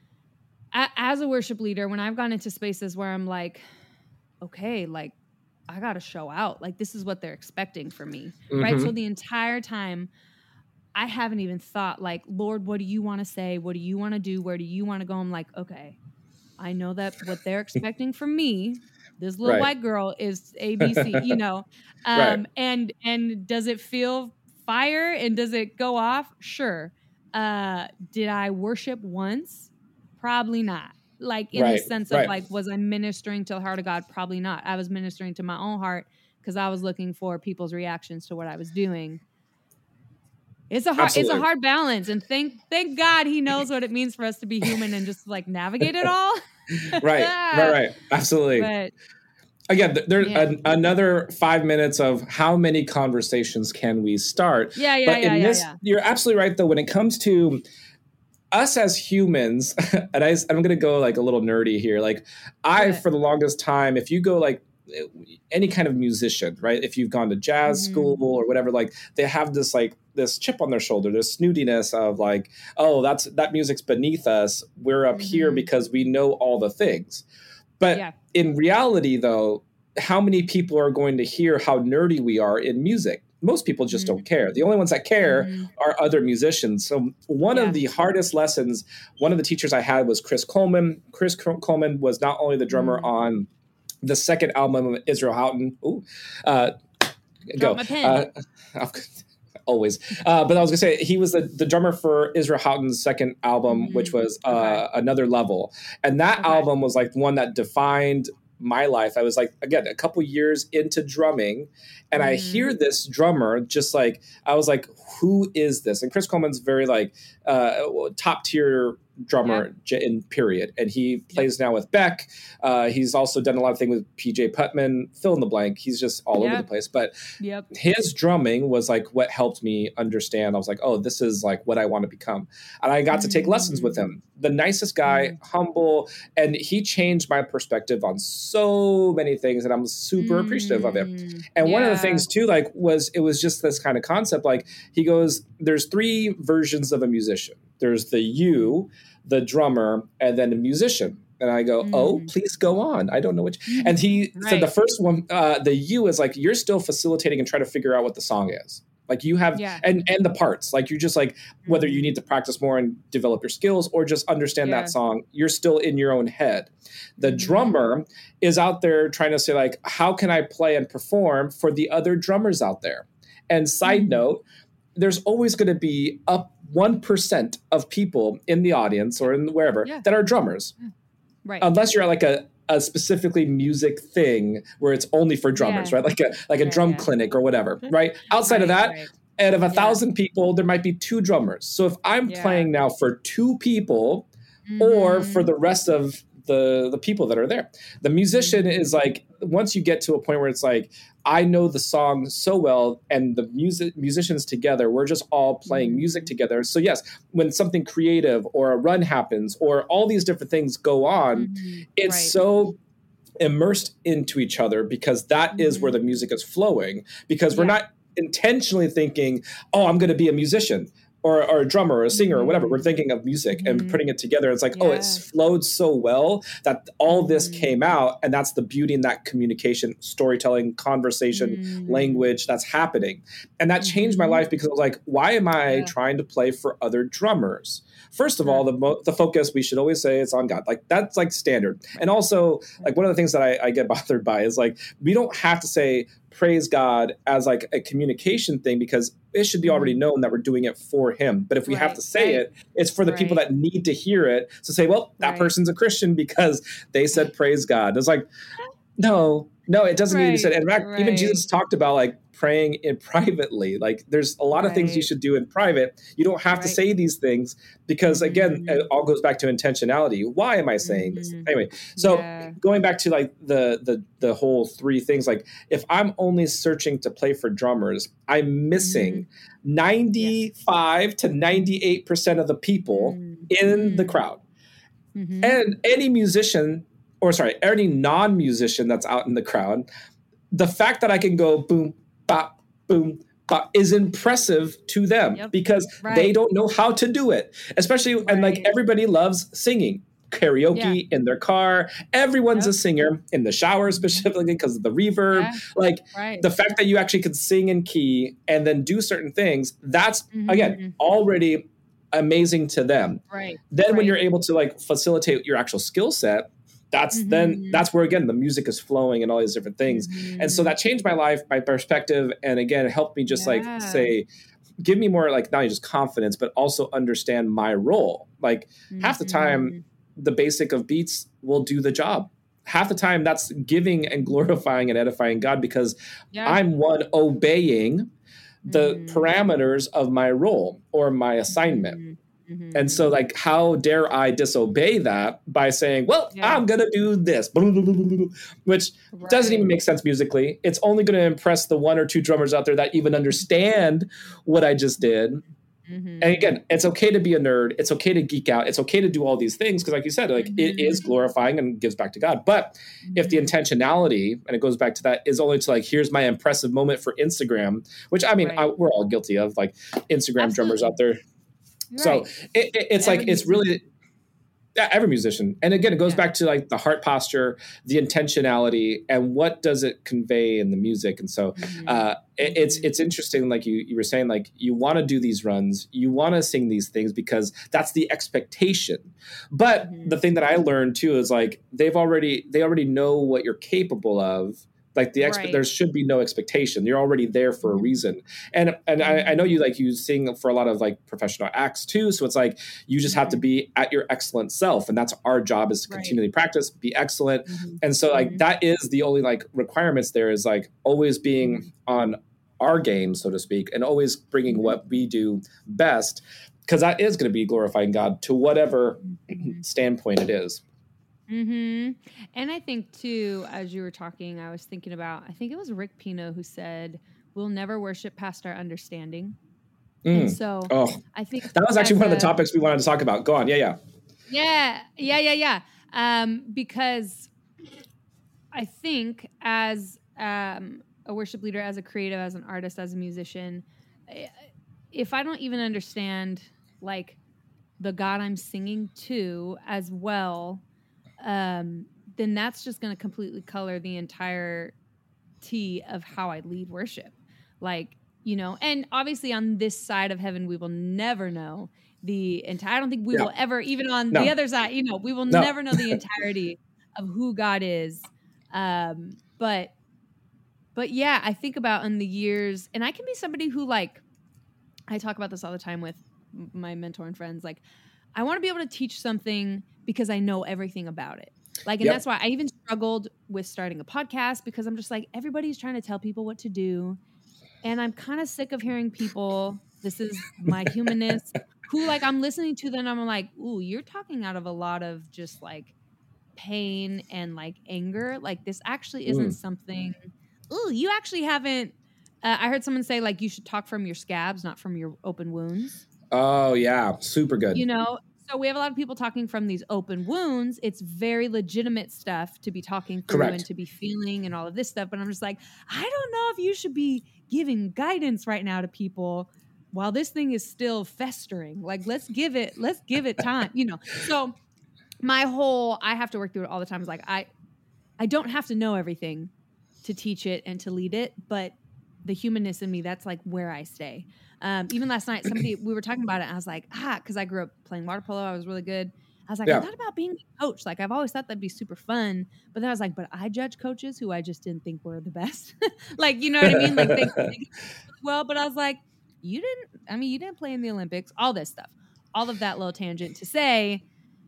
a, as a worship leader, when I've gone into spaces where I'm like, okay, like I got to show out, like this is what they're expecting from me. Mm-hmm. Right. So the entire time I haven't even thought like, Lord, what do you want to say? What do you want to do? Where do you want to go? I'm like, okay, I know that what they're expecting from me, this little Right. white girl, is A B C, you know, um, Right. and, and does it feel fire and does it go off? Sure. Uh, did I worship once? Probably not. Like in Right. the sense Right. of like, was I ministering to the heart of God? Probably not. I was ministering to my own heart because I was looking for people's reactions to what I was doing. It's a hard, Absolutely. it's a hard balance, and thank, thank God he knows what it means for us to be human and just like navigate it all. Right, right, right. Absolutely. But again, th- there's yeah. an, another five minutes of how many conversations can we start? Yeah, yeah, but yeah, in yeah, this, yeah. you're absolutely right. Though, when it comes to us as humans, and I, I'm going to go like a little nerdy here. Like I, Yeah. for the longest time, if you go like any kind of musician, right? If you've gone to jazz Mhm. school or whatever, like they have this like this chip on their shoulder, this snootiness of like, oh, that's that music's beneath us. We're up here Mhm. because we know all the things. But Yeah. in reality, though, how many people are going to hear how nerdy we are in music? Most people just Mhm. don't care. The only ones that care Mhm. are other musicians. So one Yeah. of the hardest lessons, one of the teachers I had was Chris Coleman. Chris Coleman was not only the drummer Mm. on the second album of Israel Houghton. Ooh, uh, go. Drop my pen. Uh, always. Uh, but I was going to say, he was the, the drummer for Israel Houghton's second album, Mhm. which was uh, Okay. Another Level. And that Okay. album was like one that defined my life. I was like, again, a couple years into drumming, and I Mhm. hear this drummer just like, I was like, who is this? And Chris Coleman's very like uh, top tier drummer j in period. And he plays now with Beck. Uh, he's also done a lot of things with P J Putman, fill in the blank. He's just all Yeah. over the place. But Yep. his drumming was like what helped me understand. I was like, oh, this is like what I want to become. And I got to take lessons with him. The nicest guy, Mm. humble, and he changed my perspective on so many things, and I'm super appreciative of it. Mm. And one of the Yeah. things too, like, was it was just this kind of concept. Like he goes, there's three versions of a musician. There's the you, the drummer, and then the musician. And I go, oh, Mm. please go on. I don't know which. And he said the Right. first one, uh, the you is like, you're still facilitating and trying to figure out what the song is. Like you have, Yeah. and and the parts, like you're just like, whether you Mhm. need to practice more and develop your skills or just understand Yeah. that song, you're still in your own head. The Mhm. drummer is out there trying to say like, how can I play and perform for the other drummers out there? And side Mhm. note, there's always going to be up one percent of people in the audience or in wherever Yeah. that are drummers, Right. unless you're at like a, a specifically music thing where it's only for drummers, Yeah. right? Like a like a Yeah, drum yeah. clinic or whatever, right? Outside of Right, that, right. out of a Yeah. thousand people, there might be two drummers. So if I'm Yeah. playing now for two people or for Mhm. the rest of the the people that are there, the musician Mhm. is like, once you get to a point where it's like, I know the song so well, and the music musicians together, we're just all playing music Mhm. together. So yes, when something creative or a run happens or all these different things go on, Mhm. it's Right. so immersed into each other because that is where Mhm. the music is flowing, because we're Yeah. not intentionally thinking, oh, I'm going to be a musician or, or a drummer or a singer or whatever. We're Mhm. thinking of music and Mhm. putting it together. It's like, oh, Yeah. it's flowed so well that all this Mhm. came out. And that's the beauty in that communication, storytelling, conversation, Mm. language that's happening. And that changed my Mhm. life because I was like, why am I Yeah. trying to play for other drummers? First of Huh. all, the mo- the focus, we should always say it's on God. Like that's like standard. And also, like one of the things that I, I get bothered by is like, we don't have to say praise God as like a communication thing, because it should be already Mhm. known that we're doing it for him. But if we have Right, to say right. it, it's for the people Right. that need to hear it to say, well, that Right. person's a Christian because they said praise God. It's like, no, no, it doesn't need to be said. Right, In fact, even right. Jesus talked about like praying in privately. Like there's a lot of things you Right. should do in private. You don't have to Right. say these things because again, it Mhm. all goes back to intentionality. Why am I saying this? Mhm. Anyway, so Yeah. going back to like the the the whole three things, like if I'm only searching to play for drummers, I'm missing Mhm. Yeah. ninety-five to ninety-eight percent of the people Mm. in the Mm. crowd. Mhm. And any musician, or sorry, any non-musician that's out in the crowd, the fact that I can go boom, bop, boom, bop is impressive to them Yep. because they Right. don't know how to do it. Especially, and like Right. everybody loves singing. Yeah. Karaoke in their car. Everyone's Yep. a singer in the shower, Mhm. specifically because of the reverb. Yeah. Like Right. the fact that you actually can sing in key and then do certain things, that's again Mhm. already amazing to them. Right. Then when Right. you're able to like facilitate your actual skill set, that's then Mhm. that's where again the music is flowing and all these different things. And so Mhm. that changed my life, my perspective, and again it helped me just like Yeah. say, give me more like not only just confidence, but also understand my role. Like half the time, Mhm. the basic of beats will do the job. Half the time, that's giving and glorifying and edifying God because Yeah. I'm one obeying the Mhm. parameters of my role or my assignment. Mhm. And so, Mhm. like, how dare I disobey that by saying, well, Yeah. I'm going to do this, which doesn't even Right. make sense musically. It's only going to impress the one or two drummers out there that even understand what I just did. Mm-hmm. And again, it's okay to be a nerd. It's okay to geek out. It's okay to do all these things because, like you said, like mm-hmm. it is glorifying and gives back to God. But mm-hmm. if the intentionality, and it goes back to that, is only to like, here's my impressive moment for Instagram, which I mean, right. I, we're all guilty of, like Instagram Absolutely. drummers out there. Right. So it, it, it's Every like it's really. Yeah, every musician. And again, it goes yeah. back to like the heart posture, the intentionality, and what does it convey in the music. And so mm-hmm. uh, it, it's it's interesting, like you, you were saying, like you want to do these runs, you want to sing these things because that's the expectation. But mm-hmm. the thing that I learned too is like they've already they already know what you're capable of. Like the expe- right. there should be no expectation. You're already there for a reason. And and I, I know you like you sing for a lot of like professional acts too. So it's like you just have to be at your excellent self. And that's our job is to right. continually practice, be excellent. Mm-hmm. And so like mm-hmm. that is the only like requirements there is like always being mm-hmm. on our game, so to speak, and always bringing mm-hmm. what we do best, because that is going to be glorifying God to whatever mm-hmm. standpoint it is. Mm-hmm. And I think too, as you were talking, I was thinking about, I think it was Rick Pino who said, we'll never worship past our understanding. Mm. And so oh, I think that was actually one a, of the topics we wanted to talk about. Go on. Yeah. Yeah. Yeah. Yeah. Yeah. Yeah. Um, because I think as, um, a worship leader, as a creative, as an artist, as a musician, if I don't even understand like the God I'm singing to as well, um, then that's just going to completely color the entire T of how I lead worship. Like, you know, and obviously on this side of heaven, we will never know the entire, I don't think we yeah. will ever, even on no. the other side, you know, we will no. never know the entirety of who God is. Um, but, but yeah, I think about in the years, and I can be somebody who like, I talk about this all the time with my mentor and friends. Like, I want to be able to teach something because I know everything about it. Like, and yep. that's why I even struggled with starting a podcast, because I'm just like, everybody's trying to tell people what to do. And I'm kind of sick of hearing people, this is my humanness, who like, I'm listening to them and I'm like, ooh, you're talking out of a lot of just like pain and like anger. Like this actually isn't mm. something, ooh, you actually haven't, uh, I heard someone say like, you should talk from your scabs, not from your open wounds. Oh yeah. Super good. You know? So we have a lot of people talking from these open wounds. It's very legitimate stuff to be talking through Correct. And to be feeling and all of this stuff. But I'm just like, I don't know if you should be giving guidance right now to people while this thing is still festering. Like, let's give it, let's give it time, you know? So my whole, I have to work through it all the time. It's like, I, I don't have to know everything to teach it and to lead it, but the humanness in me, that's like where I stay. Um, even last night, somebody, we were talking about it. And I was like, ah, because I grew up playing water polo. I was really good. I was like, yeah. I thought about being a coach. Like, I've always thought that'd be super fun. But then I was like, but I judge coaches who I just didn't think were the best. Like, you know what I mean? Like, they, they well, but I was like, you didn't, I mean, you didn't play in the Olympics, all this stuff, all of that little tangent to say,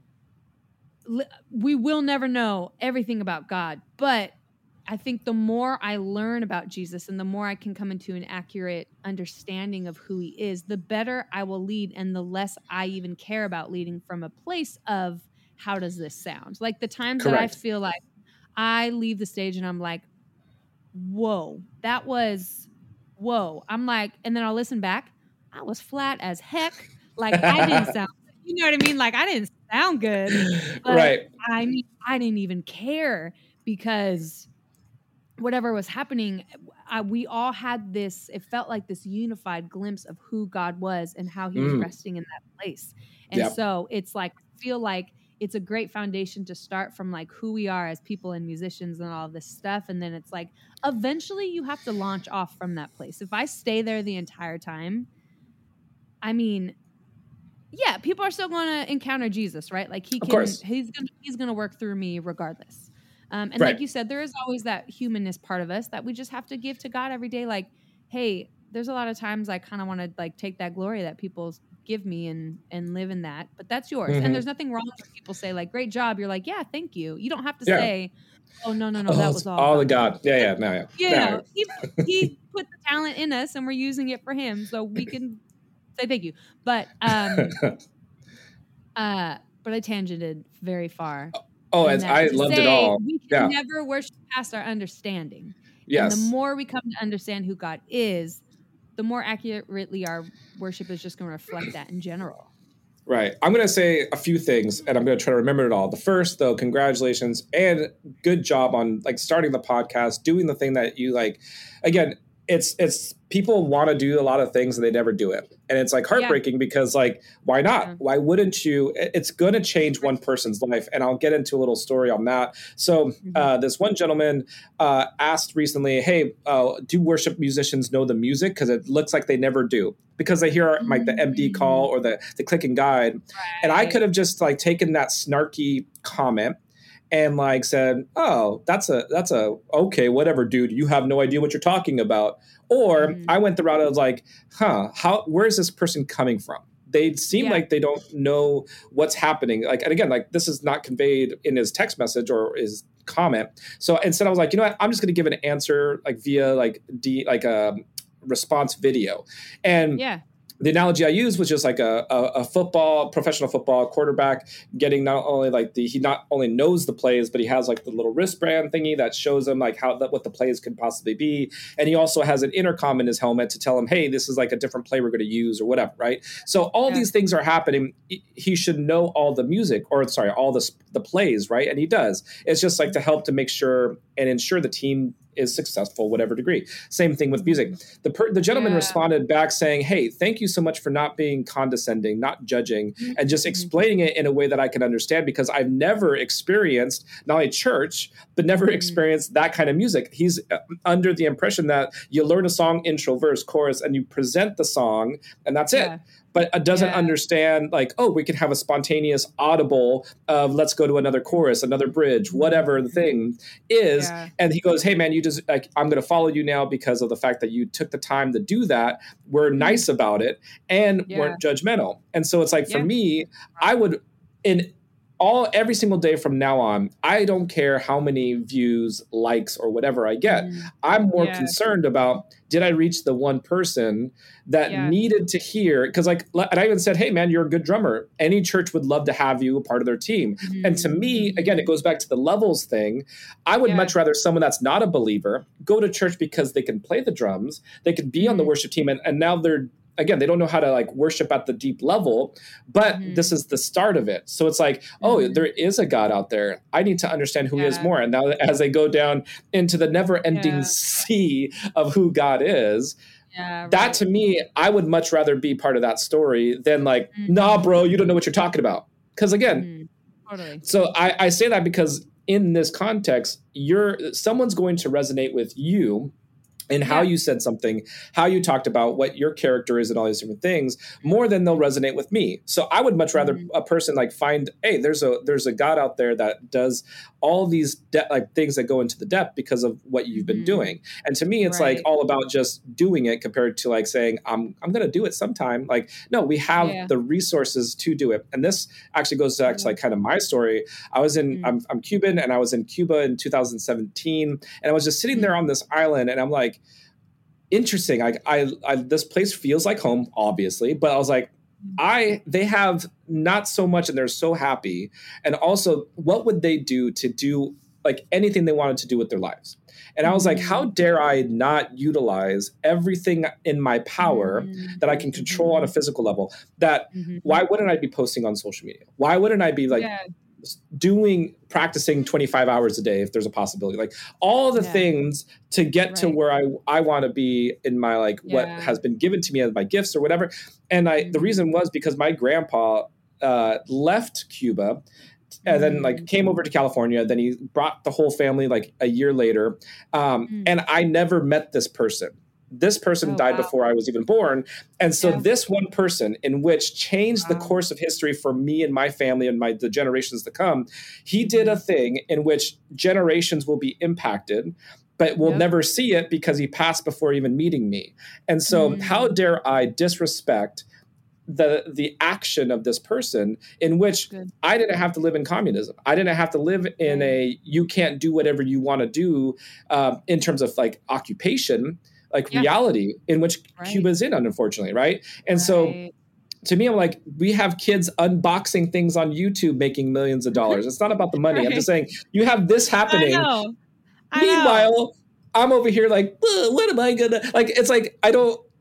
we will never know everything about God. But I think the more I learn about Jesus and the more I can come into an accurate understanding of who he is, the better I will lead and the less I even care about leading from a place of how does this sound? Like the times Correct. That I feel like I leave the stage and I'm like, whoa, that was, whoa. I'm like, and then I'll listen back. I was flat as heck. Like I didn't sound, you know what I mean? Like I didn't sound good. But right. I mean, I didn't even care because whatever was happening, I, we all had this, it felt like this unified glimpse of who God was and how he mm. was resting in that place. And yep. so it's like, I feel like it's a great foundation to start from like who we are as people and musicians and all of this stuff. And then it's like, eventually you have to launch off from that place. If I stay there the entire time, I mean, yeah, people are still going to encounter Jesus, right? Like he can, he's going to, he's going to work through me regardless. Um, and right. like you said, there is always that humanness part of us that we just have to give to God every day. Like, hey, there's a lot of times I kind of want to like take that glory that people give me and and live in that, but that's yours. Mm-hmm. And there's nothing wrong when people say like, great job. You're like, yeah, thank you. You don't have to yeah. say, oh, no, no, no, oh, that was all. All the God. Yeah, yeah, no, yeah. You no. know, he, he put the talent in us and we're using it for him. So we can say thank you. But, um, uh, but I tangented very far. Oh, as I loved say, it all. We can yeah. never worship past our understanding. Yes. And the more we come to understand who God is, the more accurately our worship is just going to reflect that in general. Right. I'm going to say a few things, and I'm going to try to remember it all. The first, though, congratulations and good job on like starting the podcast, doing the thing that you like. Again, it's it's people want to do a lot of things and they never do it. And it's like heartbreaking yeah. because like, why not? Yeah. Why wouldn't you? It's going to change one person's life. And I'll get into a little story on that. So mm-hmm. uh, this one gentleman uh, asked recently, hey, uh, do worship musicians know the music? Because it looks like they never do. Because they hear like the M D call or the, the click and guide. Right. And I could have just like taken that snarky comment and like said, oh, that's a, that's a, okay, whatever, dude, you have no idea what you're talking about. Or mm-hmm. I went the route of like, huh, how, where's this person coming from? They seem yeah. like they don't know what's happening. Like, and again, like this is not conveyed in his text message or his comment. So instead I was like, you know what, I'm just going to give an answer like via like D, like a response video. And yeah. the analogy I used was just like a, a, a football, professional football quarterback getting not only like the, he not only knows the plays, but he has like the little wristband thingy that shows him like how that, what the plays could possibly be. And he also has an intercom in his helmet to tell him, hey, this is like a different play we're going to use or whatever. Right. So all yeah. these things are happening. He should know all the music or sorry, all the, the plays. Right. And he does. It's just like to help to make sure and ensure the team is successful, whatever degree. Same thing with music. The per, the gentleman yeah. responded back saying, hey, thank you so much for not being condescending, not judging, mm-hmm. and just explaining it in a way that I can understand because I've never experienced not only church, but never mm-hmm. experienced that kind of music. He's under the impression that you learn a song, intro, verse, chorus, and you present the song, and that's yeah. it. But doesn't yeah. understand like, oh, we could have a spontaneous audible of let's go to another chorus, another bridge, whatever the thing is. Yeah. And he goes, hey, man, you just like, I'm going to follow you now because of the fact that you took the time to do that. We're mm-hmm. nice about it and yeah. weren't judgmental. And so it's like, yeah. for me, I would in all every single day from now on, I don't care how many views, likes, or whatever I get. Mm. I'm more yeah. concerned about, did I reach the one person that yeah. needed to hear? Because like, and I even said, hey, man, you're a good drummer. Any church would love to have you a part of their team. Mm-hmm. And to me, again, it goes back to the levels thing. I would yeah. much rather someone that's not a believer go to church because they can play the drums, they could be mm-hmm. on the worship team, and, and now they're again, they don't know how to like worship at the deep level, but mm-hmm. this is the start of it. So it's like, oh, mm-hmm. there is a God out there. I need to understand who yeah. he is more. And now as they go down into the never ending yeah. sea of who God is, yeah, right. that to me, I would much rather be part of that story than like, mm-hmm. nah, bro, you don't know what you're talking about. Because again, mm-hmm. totally. So I, I say that because in this context, you're someone's going to resonate with you and how yeah. you said something, how you talked about what your character is and all these different things, more than they'll resonate with me. So I would much rather mm-hmm. a person like find, hey, there's a there's a God out there that does all these de- like things that go into the depth because of what you've been mm-hmm. doing. And to me, it's right. like all about just doing it compared to like saying, I'm I'm going to do it sometime. Like, no, we have yeah. the resources to do it. And this actually goes back to like kind of my story. I was in, mm-hmm. I'm, I'm Cuban and I was in Cuba in two thousand seventeen and I was just sitting mm-hmm. there on this island and I'm like, interesting. I, I, I, this place feels like home, obviously, but I was like, I, they have not so much and they're so happy. And also what would they do to do like anything they wanted to do with their lives? And I was like, how dare I not utilize everything in my power mm-hmm. that I can control on a physical level? That mm-hmm. why wouldn't I be posting on social media? Why wouldn't I be like yeah. doing, practicing twenty-five hours a day if there's a possibility, like all the yeah. things to get right. to where I, I want to be in my, like yeah. what has been given to me as my gifts or whatever. And I, mm-hmm. the reason was because my grandpa uh, left Cuba and then like came over to California. Then he brought the whole family like a year later. Um, mm-hmm. And I never met this person. This person oh, died wow. before I was even born. And so yeah. this one person in which changed wow. the course of history for me and my family and my the generations to come, he did a thing in which generations will be impacted, but we'll yep. never see it because he passed before even meeting me. And so mm. how dare I disrespect the the action of this person in which Good. I didn't have to live in communism. I didn't have to live in a, you can't do whatever you want to do uh, in terms of like occupation, like yeah. reality in which right. Cuba's in, unfortunately. Right. And right. so to me, I'm like, we have kids unboxing things on YouTube, making millions of dollars. It's not about the money. right. I'm just saying you have this happening. I know. I Meanwhile, know. I'm over here like, what am I gonna, like, it's like, I don't,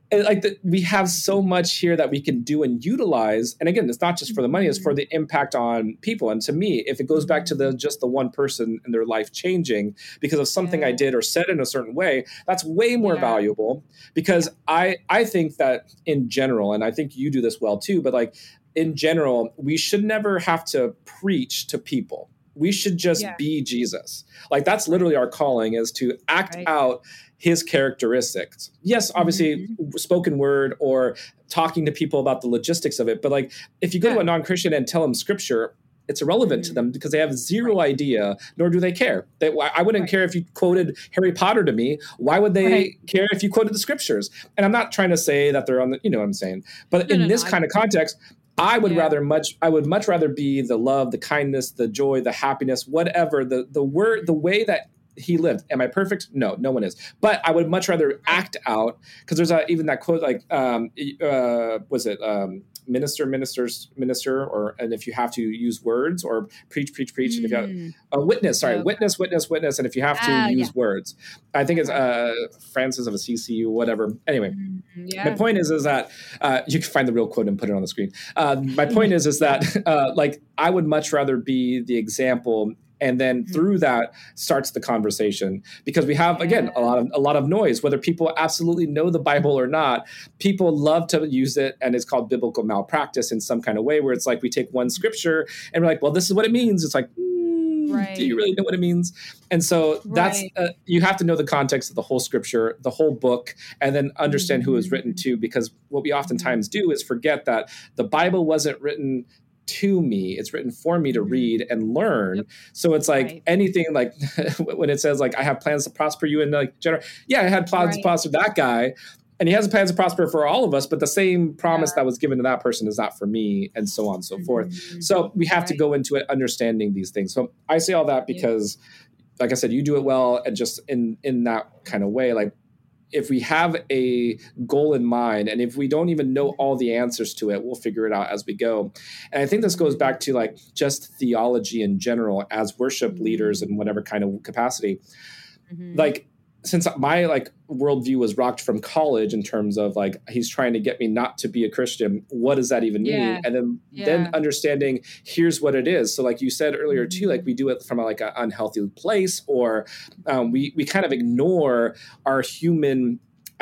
and like the, we have so much here that we can do and utilize. And again, it's not just for the money, it's for the impact on people. And to me, if it goes back to the just the one person and their life changing because of something Yeah. I did or said in a certain way, that's way more Yeah. valuable, because I I think that in general, and I think you do this well too, but like in general, we should never have to preach to people. We should just Yeah. be Jesus. Like that's literally our calling, is to act Right. out his characteristics. Yes, obviously Mhm. spoken word or talking to people about the logistics of it. But like if you go to Yeah. a non-Christian and tell them scripture, it's irrelevant to Mhm. them because they have zero idea, nor do they care. They, I wouldn't Right. care if you quoted Harry Potter to me. Why would they Right. care if you quoted the scriptures? And I'm not trying to say that they're on the, you know what I'm saying. But No, in no, no, this I- kind of context, I would Yeah. rather much I would much rather be the love, the kindness, the joy, the happiness, whatever, the the word, the way that he lived. Am I perfect? No, no one is. But I would much rather act out, because there's a, even that quote like um uh was it um minister ministers minister or and if you have to use words, or preach preach preach and if you have, Mm. a witness sorry Okay. witness witness witness and if you have to Ah, use yeah. words. I think it's Okay. uh Francis of Assisi, whatever. Anyway, Mhm. my Yeah. point is, is that uh, you can find the real quote and put it on the screen. Uh, my point is, is that uh, like I would much rather be the example, and then through that starts the conversation, because we have again a lot of a lot of noise. Whether people absolutely know the Bible or not, people love to use it, and it's called biblical malpractice in some kind of way, where it's like we take one scripture and we're like, well, this is what it means. It's like. Mm, Right. Do you really know what it means? And so that's Right. uh, you have to know the context of the whole scripture, the whole book, and then understand who it was written Mhm. to. Because what we oftentimes do is forget that the Bible wasn't written to me; it's written for me to Mhm. read and learn. Yep. So it's like Right. anything, like when it says like I have plans to prosper you in like general. Yeah, I had plans Right. to prosper that guy. And he has plans to prosper for all of us, but the same promise Yeah. that was given to that person is not for me, and so on and so forth. Mhm. So we have to Right. go into it understanding these things. So I say all that because, like I said, you do it well, and just in in that kind of way. Like if we have a goal in mind, and if we don't even know all the answers to it, we'll figure it out as we go. And I think this goes back to like just theology in general as worship leaders in whatever kind of capacity. Mhm. Like since my like worldview was rocked from college in terms of like he's trying to get me not to be a Christian, what does that even Yeah. mean? And then Yeah. then understanding here's what it is. So like you said earlier too, like we do it from a, like an unhealthy place, or um, we we kind of ignore our human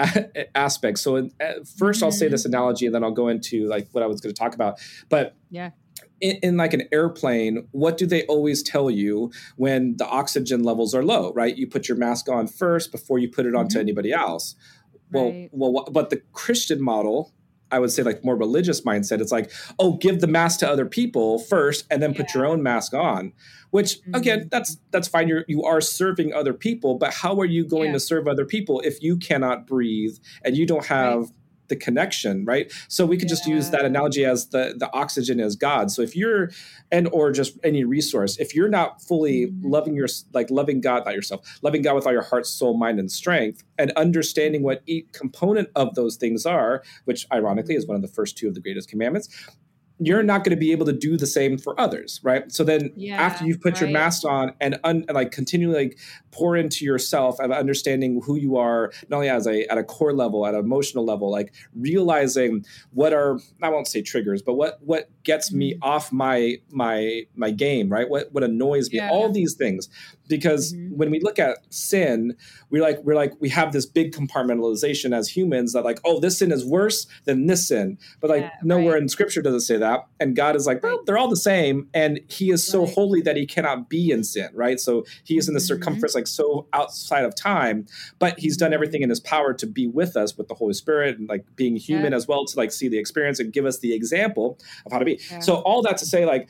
a- aspects. So in, uh, first I'll say this analogy, and then I'll go into like what I was going to talk about. But Yeah. in, in like an airplane, what do they always tell you when the oxygen levels are low, right? You put your mask on first before you put it onto Mhm. anybody else. Well, Right. well, wha- but the Christian model, I would say like more religious mindset, it's like, oh, give the mask to other people first and then put your own mask on, which again, Mhm. that's, that's fine. You're, you are serving other people, but how are you going Yeah. to serve other people if you cannot breathe and you don't have Right. the connection, right? So we could just use that Yeah. analogy as the the oxygen as God. So if you're, and or just any resource, if you're not fully Mhm. loving your like loving God, not yourself, loving God with all your heart, soul, mind, and strength, and understanding what each component of those things are, which ironically is one of the first two of the greatest commandments, you're not going to be able to do the same for others, right? So then Yeah. after you've put your Right. mask on and, un, and like continually like pour into yourself and understanding who you are, not only as a at a core level, at an emotional level, like realizing what are, I won't say triggers, but what what gets me Mhm. off my my my game, right? What what annoys me, Yeah. all these things. Because Mhm. when we look at sin, we're like we're like we have this big compartmentalization as humans that like, oh, this sin is worse than this sin. But like Yeah, nowhere right. in scripture does it say that. And God is like, well, Right. they're all the same. And he is so Right. holy that he cannot be in sin, right? So he is in the Mhm. circumference, like so outside of time, but he's done everything in his power to be with us with the Holy Spirit and like being human Yeah. as well, to like see the experience and give us the example of how to be. Yeah. So all that to say, like,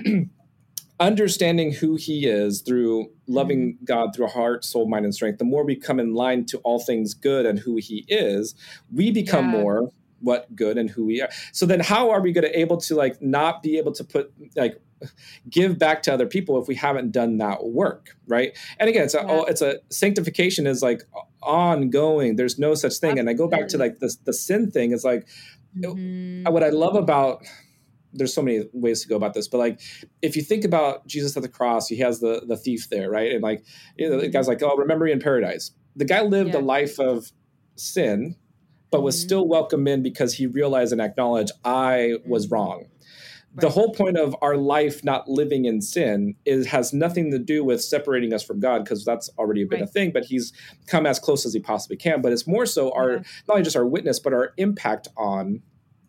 understanding who he is through loving Mhm. God through heart, soul, mind, and strength, the more we come in line to all things good and who he is, we become Yeah. more what good and who we are. So then how are we going to able to like not be able to put like give back to other people if we haven't done that work, right? And again, it's a Yeah. oh, it's a sanctification is like ongoing. There's no such thing. And I go back to Absolutely. like this the sin thing is like Mhm. what I love about there's so many ways to go about this, but like if you think about Jesus at the cross, he has the the thief there, right? And like you know, the guy's like, oh, remember me in paradise. The guy lived Yeah. a life of sin, but was Mhm. still welcomed in because he realized and acknowledged I was wrong. The Right. whole point of our life not living in sin is has nothing to do with separating us from God, because that's already been a Right. thing, but he's come as close as he possibly can. But it's more so our, Yeah. not only just our witness, but our impact on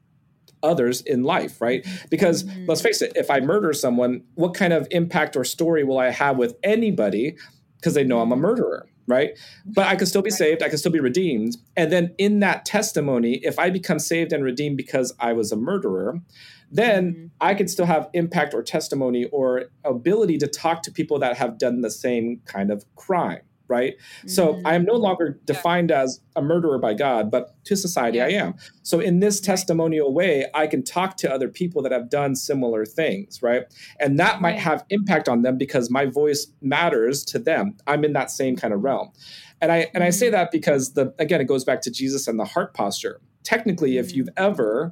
others in life, right? Because Mhm. let's face it, if I murder someone, what kind of impact or story will I have with anybody? Because they know I'm a Mhm. murderer, right? But I can still be Right. saved. I can still be redeemed. And then in that testimony, if I become saved and redeemed because I was a murderer, then Mhm. I can still have impact or testimony or ability to talk to people that have done the same kind of crime, right? So I am no Mhm. longer Yeah. defined as a murderer by God, but to society I Yeah. am. So in this Right. testimonial way, I can talk to other people that have done similar things, right? And that might Right. have impact on them because my voice matters to them. I'm in that same kind of realm. And I and I say Mhm. that because the again, it goes back to Jesus and the heart posture. Technically, if Mhm. you've ever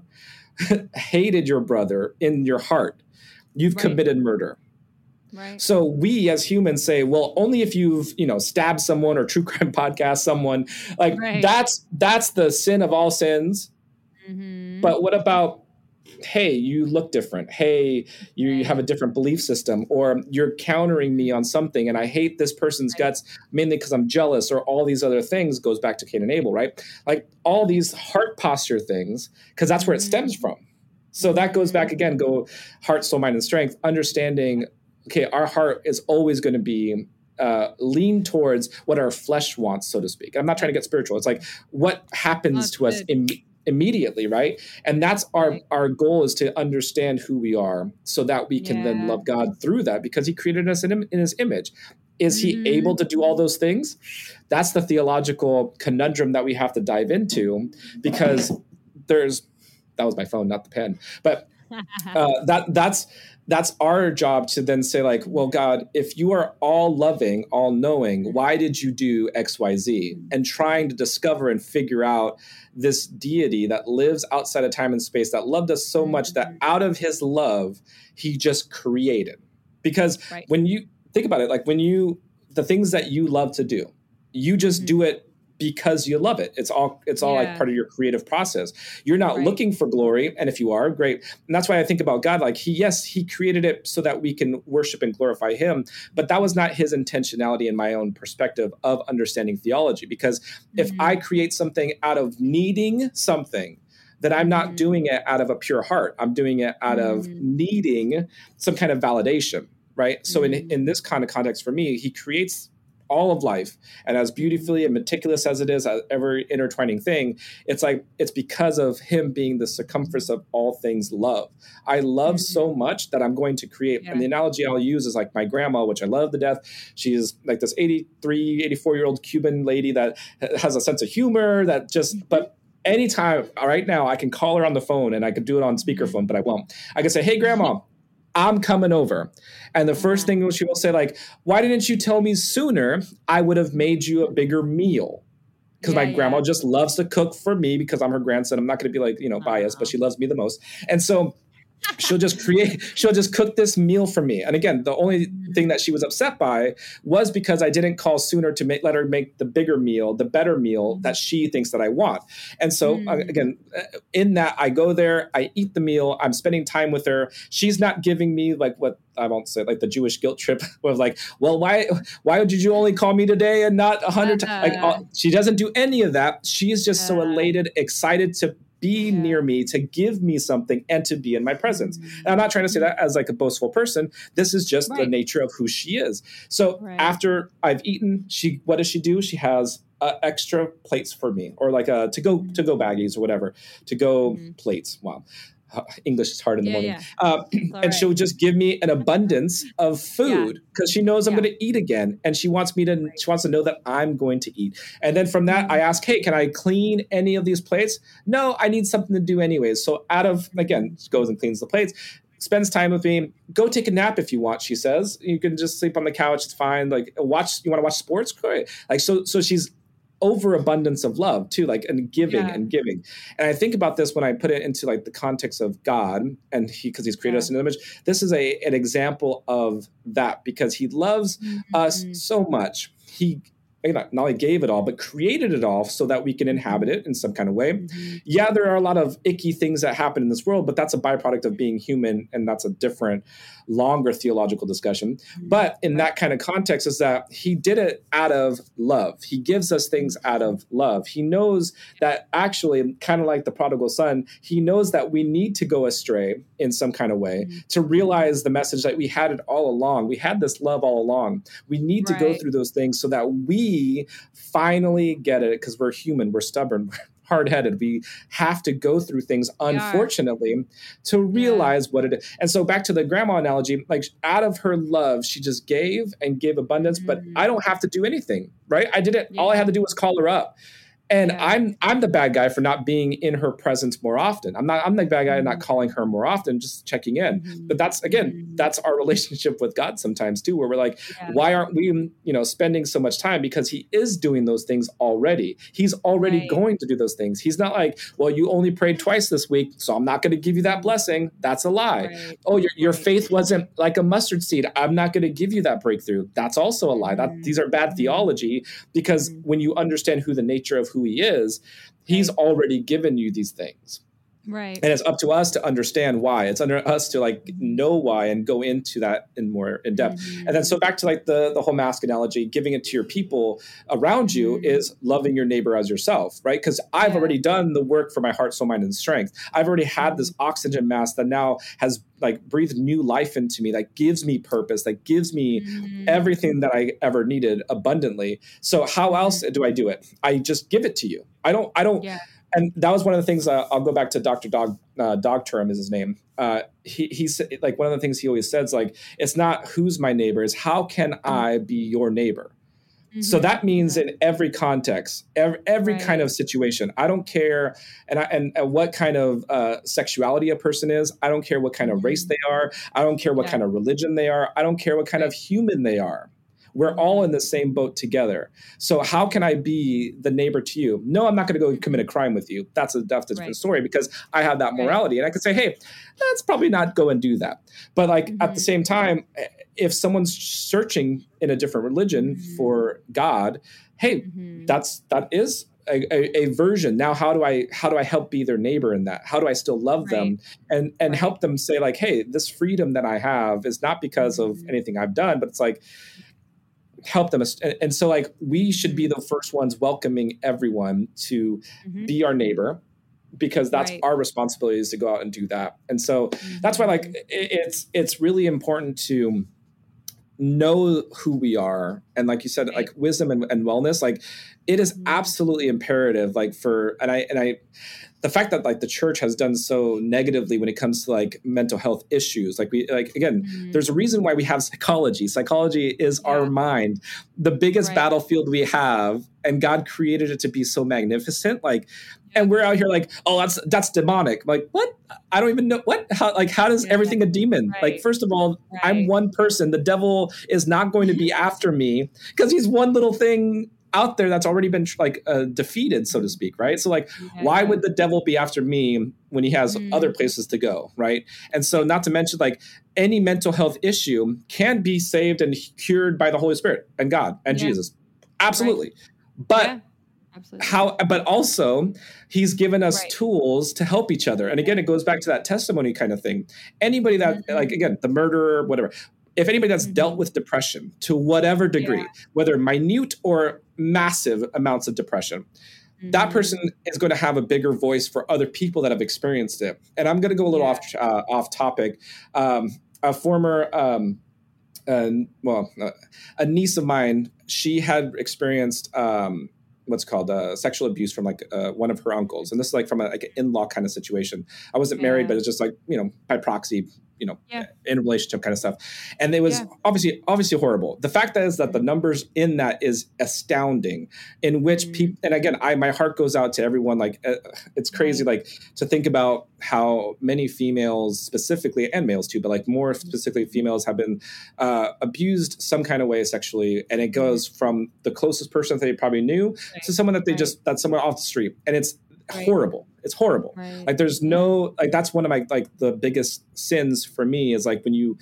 hated your brother in your heart, you've Right. committed murder. Right. So we as humans say, well, only if you've, you know, stabbed someone or true crime podcast someone, like Right. that's that's the sin of all sins. Mhm. But what about, hey, you look different. Hey, you, you have a Right. different belief system, or you're countering me on something and I hate this person's Right. guts mainly because I'm jealous, or all these other things. Goes back to Cain and Abel, right? Like all these heart posture things, because that's where it stems Mhm. from. So that goes back Mhm. again, go heart, soul, mind, and strength, understanding, okay, our heart is always going to be uh, lean towards what our flesh wants, so to speak. I'm not trying to get spiritual. It's like what happens That's to us good. im- immediately, right? And that's our Right. our goal, is to understand who we are so that we can then Yeah. love God through that, because he created us in, him- in his image. Is he Mhm. able to do all those things? That's the theological conundrum that we have to dive into, because there's, that was my phone, not the pen, but uh, that that's that's our job to then say, like, well, God, if you are all loving, all knowing, why did you do X, Y, Z? And trying to discover and figure out this deity that lives outside of time and space, that loved us so much that Mhm. out of his love, he just created. Because Right. when you think about it, like when you, the things that you love to do, you just Mhm. do it because you love it. It's all it's all like Yeah. part of your creative process. You're not Right. looking for glory, and if you are, great. And that's why I think about God, like he yes, he created it so that we can worship and glorify him, but that was not his intentionality in my own perspective of understanding theology. Because if I Mhm. create something out of needing something, then I'm not Mhm. doing it out of a pure heart. I'm doing it out of Mhm. needing some kind of validation, right? So in in Mhm. this kind of context for me, he creates all of life, and as beautifully and meticulous as it is, as every intertwining thing, it's like it's because of him being the circumference of all things love. I love so Mhm. much that I'm going to create. Yeah. And the analogy I'll use is like my grandma, which I love to death. She's like this eighty-three, eighty-four year old Cuban lady that has a sense of humor that just, Mhm. but anytime right now I can call her on the phone, and I could do it on speakerphone, but I won't. I can say, hey, grandma, I'm coming over. And the first Uh-huh. thing she will say, like, why didn't you tell me sooner? I would have made you a bigger meal. Because Yeah, my grandma yeah. just loves to cook for me because I'm her grandson. I'm not going to be like, you know, biased, but Aw. she loves me the most. And so she'll just create, she'll just cook this meal for me. And again, the only thing Mhm. that she was upset by was because I didn't call sooner to make, let her make the bigger meal, the better meal that she thinks that I want. And so uh, Mhm. again, uh, in that, I go there, I eat the meal, I'm spending time with her. She's not giving me like what I won't say, like the Jewish guilt trip of like, well, why, why did you only call me today and not a hundred times? Like Uh, uh, she doesn't do any of that. She is just so uh, elated, excited to be yeah. near me, to give me something, and to be in my presence. Mhm. And I'm not trying to say that as like a boastful person. This is just the Right. nature of who she is. So Right. after I've eaten, she, what does she do? She has uh, extra plates for me, or like a to go to go baggies or whatever, to go Mhm. plates. Wow. Uh, English is hard in the Yeah, morning. yeah. Uh, It's all and right. she'll just give me an abundance of Yeah. food because she knows I'm Yeah. going to eat again. And she wants me to, Right. she wants to know that I'm going to eat. And then from that, I Mhm. ask, hey, can I clean any of these plates? No, I need something to do anyways. So out of, again, Mhm. she goes and cleans the plates, spends time with me. Go take a nap if you want, she says. You can just sleep on the couch. It's fine. Like watch, you want to watch sports? Great. Like, so, so she's overabundance of love too, like, and giving Yeah. and giving. And I think about this when I put it into like the context of God, and he, because he's created Yeah. us in an image. This is a an example of that, because he loves us Mhm. so much. He not only gave it all, but created it all so that we can inhabit it in some kind of way. Mm-hmm. Yeah, there are a lot of icky things that happen in this world, but that's a byproduct of being human. And that's a different, longer theological discussion. Mm-hmm. But in that kind of context is that he did it out of love. He gives us things out of love. He knows that actually, kind of like the prodigal son, he knows that we need to go astray in some kind of way mm-hmm. to realize the message that we had it all along. We had this love all along. We need to right. go through those things so that we finally get it, because we're human, we're stubborn, we're hard-headed. We have to go through things, unfortunately, to realize yeah. what it is. And so back to the grandma analogy, like out of her love, she just gave and gave abundance, mm-hmm. but I don't have to do anything, right? I did it. Yeah. All I had to do was call her up. And yeah. I'm I'm the bad guy for not being in her presence more often. I'm not I'm the bad guy mm-hmm. not calling her more often, just checking in. Mm-hmm. But that's again, mm-hmm. that's our relationship with God sometimes too, where we're like, yeah. why aren't we, you know, spending so much time? Because he is doing those things already. He's already right. going to do those things. He's not like, well, you only prayed twice this week, so I'm not going to give you that blessing. That's a lie. Right. Oh, your your right. faith wasn't like a mustard seed. I'm not going to give you that breakthrough. That's also a lie. That these are bad theology, because mm-hmm. when you understand who the nature of who he is, he's already given you these things. Right. And it's up to us to understand why. It's under us to like know why and go into that in more in depth. Mm-hmm. And then so back to like the, the whole mask analogy, giving it to your people around you mm-hmm. is loving your neighbor as yourself, right? Because I've yeah. already done the work for my heart, soul, mind, and strength. I've already had this oxygen mask that now has like breathed new life into me, that gives me purpose, that gives me mm-hmm. everything that I ever needed abundantly. So how else do I do it? I just give it to you. I don't, I don't, yeah. And that was one of the things, uh, I'll go back to Doctor Dog, uh, Dogterm is his name. Uh, he, he's like, one of the things he always says, like, it's not who's my neighbor, it's how can I be your neighbor? Mm-hmm. So that means in every context, every, every right. kind of situation, I don't care. And, I, and, and what kind of uh, sexuality a person is. I don't care what kind of race they are. I don't care what yeah. kind of religion they are. I don't care what kind right. of human they are. We're all in the same boat together. So how can I be the neighbor to you? No, I'm not going to go commit a crime with you. That's a that's a different right. story, because I have that morality. Right. And I could say, hey, let's probably not go and do that. But like mm-hmm. at the same time, if someone's searching in a different religion mm-hmm. for God, hey, mm-hmm. that's that is a, a, a version. Now, how do I how do I help be their neighbor in that? How do I still love right. them and and right. help them say like, hey, this freedom that I have is not because mm-hmm. of anything I've done, but it's like, help them. And so like we should be the first ones welcoming everyone to mm-hmm. be our neighbor, because that's right. our responsibility is to go out and do that. And so mm-hmm. that's why like it's it's really important to know who we are. And like you said, right. like wisdom and, and wellness, like it is mm-hmm. absolutely imperative, like for, and I, and I, the fact that like the church has done so negatively when it comes to like mental health issues, like we, like, again, mm-hmm. there's a reason why we have psychology. Psychology is yeah. our mind, the biggest right. battlefield we have, and God created it to be so magnificent. Like, yeah. and we're out here like, oh, that's, that's demonic. Like, what? I don't even know what, how, like, how does yeah. everything a demon? Right. Like, first of all, right. I'm one person. The devil is not going to be after me because he's one little thing out there that's already been like uh, defeated, so to speak, right? So like, yeah. why would the devil be after me when he has mm. other places to go, right? And so not to mention like any mental health issue can be saved and cured by the Holy Spirit and God and yeah. Jesus. Absolutely. Right. But yeah. Absolutely. How, but also he's given us right. tools to help each other. And again, it goes back to that testimony kind of thing. Anybody that mm-hmm. like, again, the murderer, whatever, if anybody that's mm-hmm. dealt with depression to whatever degree, yeah. whether minute or massive amounts of depression, mm-hmm. that person is going to have a bigger voice for other people that have experienced it. And I'm going to go a little yeah. off uh, off topic. Um, a former, um, uh, well, uh, a niece of mine, she had experienced um, what's called uh, sexual abuse from like uh, one of her uncles, and this is like from a, like an in-law kind of situation. I wasn't yeah. married, but it's just like, you know, by proxy, you know, yeah. in a relationship kind of stuff. And it was yeah. obviously, obviously horrible. The fact that is that the numbers in that is astounding, in which mm-hmm. people, and again, I, my heart goes out to everyone. Like uh, it's crazy, right. like to think about how many females specifically, and males too, but like more specifically females have been uh, abused some kind of way sexually. And it goes from the closest person that they probably knew right. to someone that they right. just, that's someone off the street. And it's right. horrible. It's horrible. Right. Like there's no, like, that's one of my, like the biggest sins for me is like when you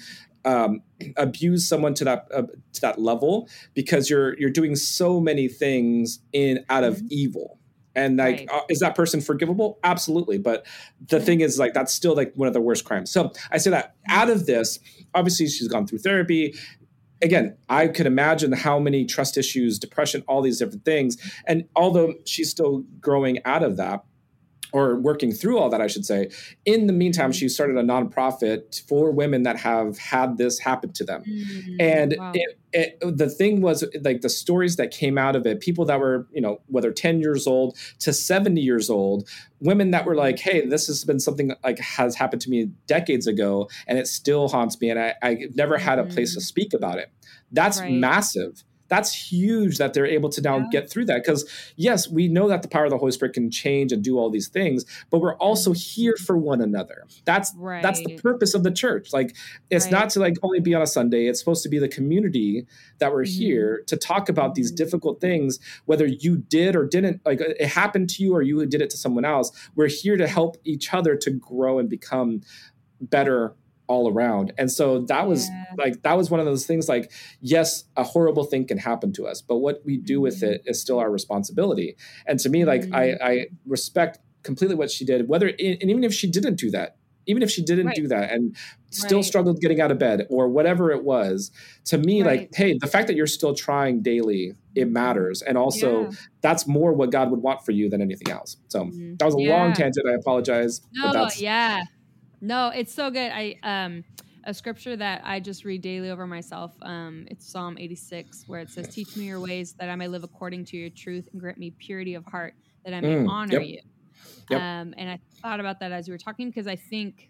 um, abuse someone to that uh, to that level, because you're you're doing so many things in out of Mhm. evil. And like, Right. uh, is that person forgivable? Absolutely. But the Yeah. thing is, like, that's still like one of the worst crimes. So I say that out of this, obviously she's gone through therapy. Again, I could imagine how many trust issues, depression, all these different things. And although she's still growing out of that, or working through all that, I should say, in the meantime, Mhm. she started a nonprofit for women that have had this happen to them. Mm, And wow. it, it, the thing was, like, the stories that came out of it, people that were, you know, whether ten years old to seventy years old, women that were like, hey, this has been something like has happened to me decades ago, and it still haunts me. And I, I've never had a place to Mhm. speak about it. That's Right. massive. That's huge that they're able to now Yeah. get through that. Because yes, we know that the power of the Holy Spirit can change and do all these things, but we're also Mhm. here for one another. That's that's the Right. purpose of the church. Like, it's not Right. to like only be on a Sunday. It's supposed to be the community that we're Mhm. here to talk about these Mhm. difficult things, whether you did or didn't, like it happened to you or you did it to someone else. We're here to help each other to grow and become better all around. And so that was Yeah. like, that was one of those things, like, yes, a horrible thing can happen to us, but what we do with Mhm. it is still our responsibility. And to me, like, I, Mhm. I respect completely what she did, whether, and even if she didn't do that, even if she didn't Right. do that and still Right. struggled getting out of bed or whatever it was, to me, like, Right. hey, the fact that you're still trying daily, it Mhm. matters. And also Yeah. that's more what God would want for you than anything else. So Mhm. that was a long Yeah. tangent. I apologize, but No, that's, yeah. No, it's so good. I um a scripture that I just read daily over myself. Um, it's Psalm eighty-six, where it says, "Teach me your ways, that I may live according to your truth, and grant me purity of heart, that I may mm, honor yep, you." yep. Um, and I thought about that as you were talking, because I think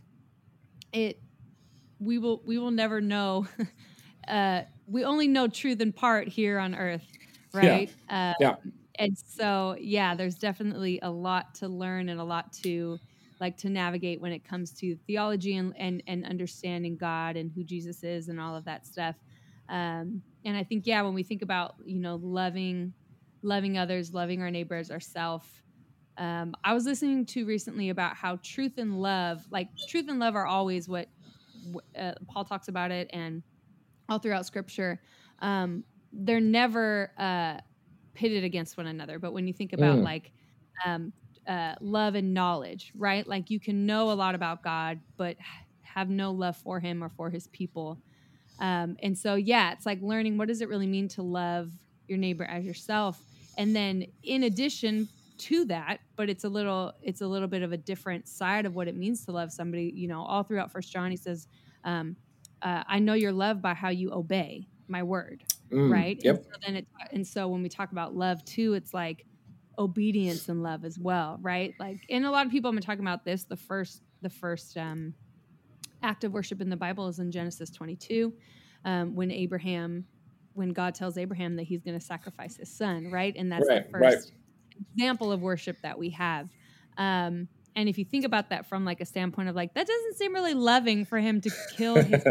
it we will we will never know. uh, we only know truth in part here on earth, Yeah. right? Um, Yeah. and so, yeah, there's definitely a lot to learn and a lot to like to navigate when it comes to theology and and, and understanding God and who Jesus is and all of that stuff. Um, and I think, yeah, when we think about, you know, loving, loving others, loving our neighbors, ourselves. Um, I was listening to recently about how truth and love, like truth and love, are always what uh, Paul talks about it, and all throughout Scripture. Um, they're never uh, pitted against one another. But when you think about Mm, like um, uh, love and knowledge, right? Like you can know a lot about God, but have no love for Him or for His people. Um, and so, yeah, it's like learning, what does it really mean to love your neighbor as yourself? And then in addition to that, but it's a little, it's a little bit of a different side of what it means to love somebody, you know, all throughout First John, he says, um, uh, I know your love by how you obey my word. mm, Right. And yep. so then it, and so when we talk about love too, it's like obedience and love as well. Right. Like, and a lot of people have been talking about this, the first, the first, um, act of worship in the Bible is in Genesis twenty-two, um, when Abraham, when God tells Abraham that he's going to sacrifice his son, right? And that's the Right. Right. first example of worship that we have. Um, and if you think about that from like a standpoint of like, that doesn't seem really loving for him to kill his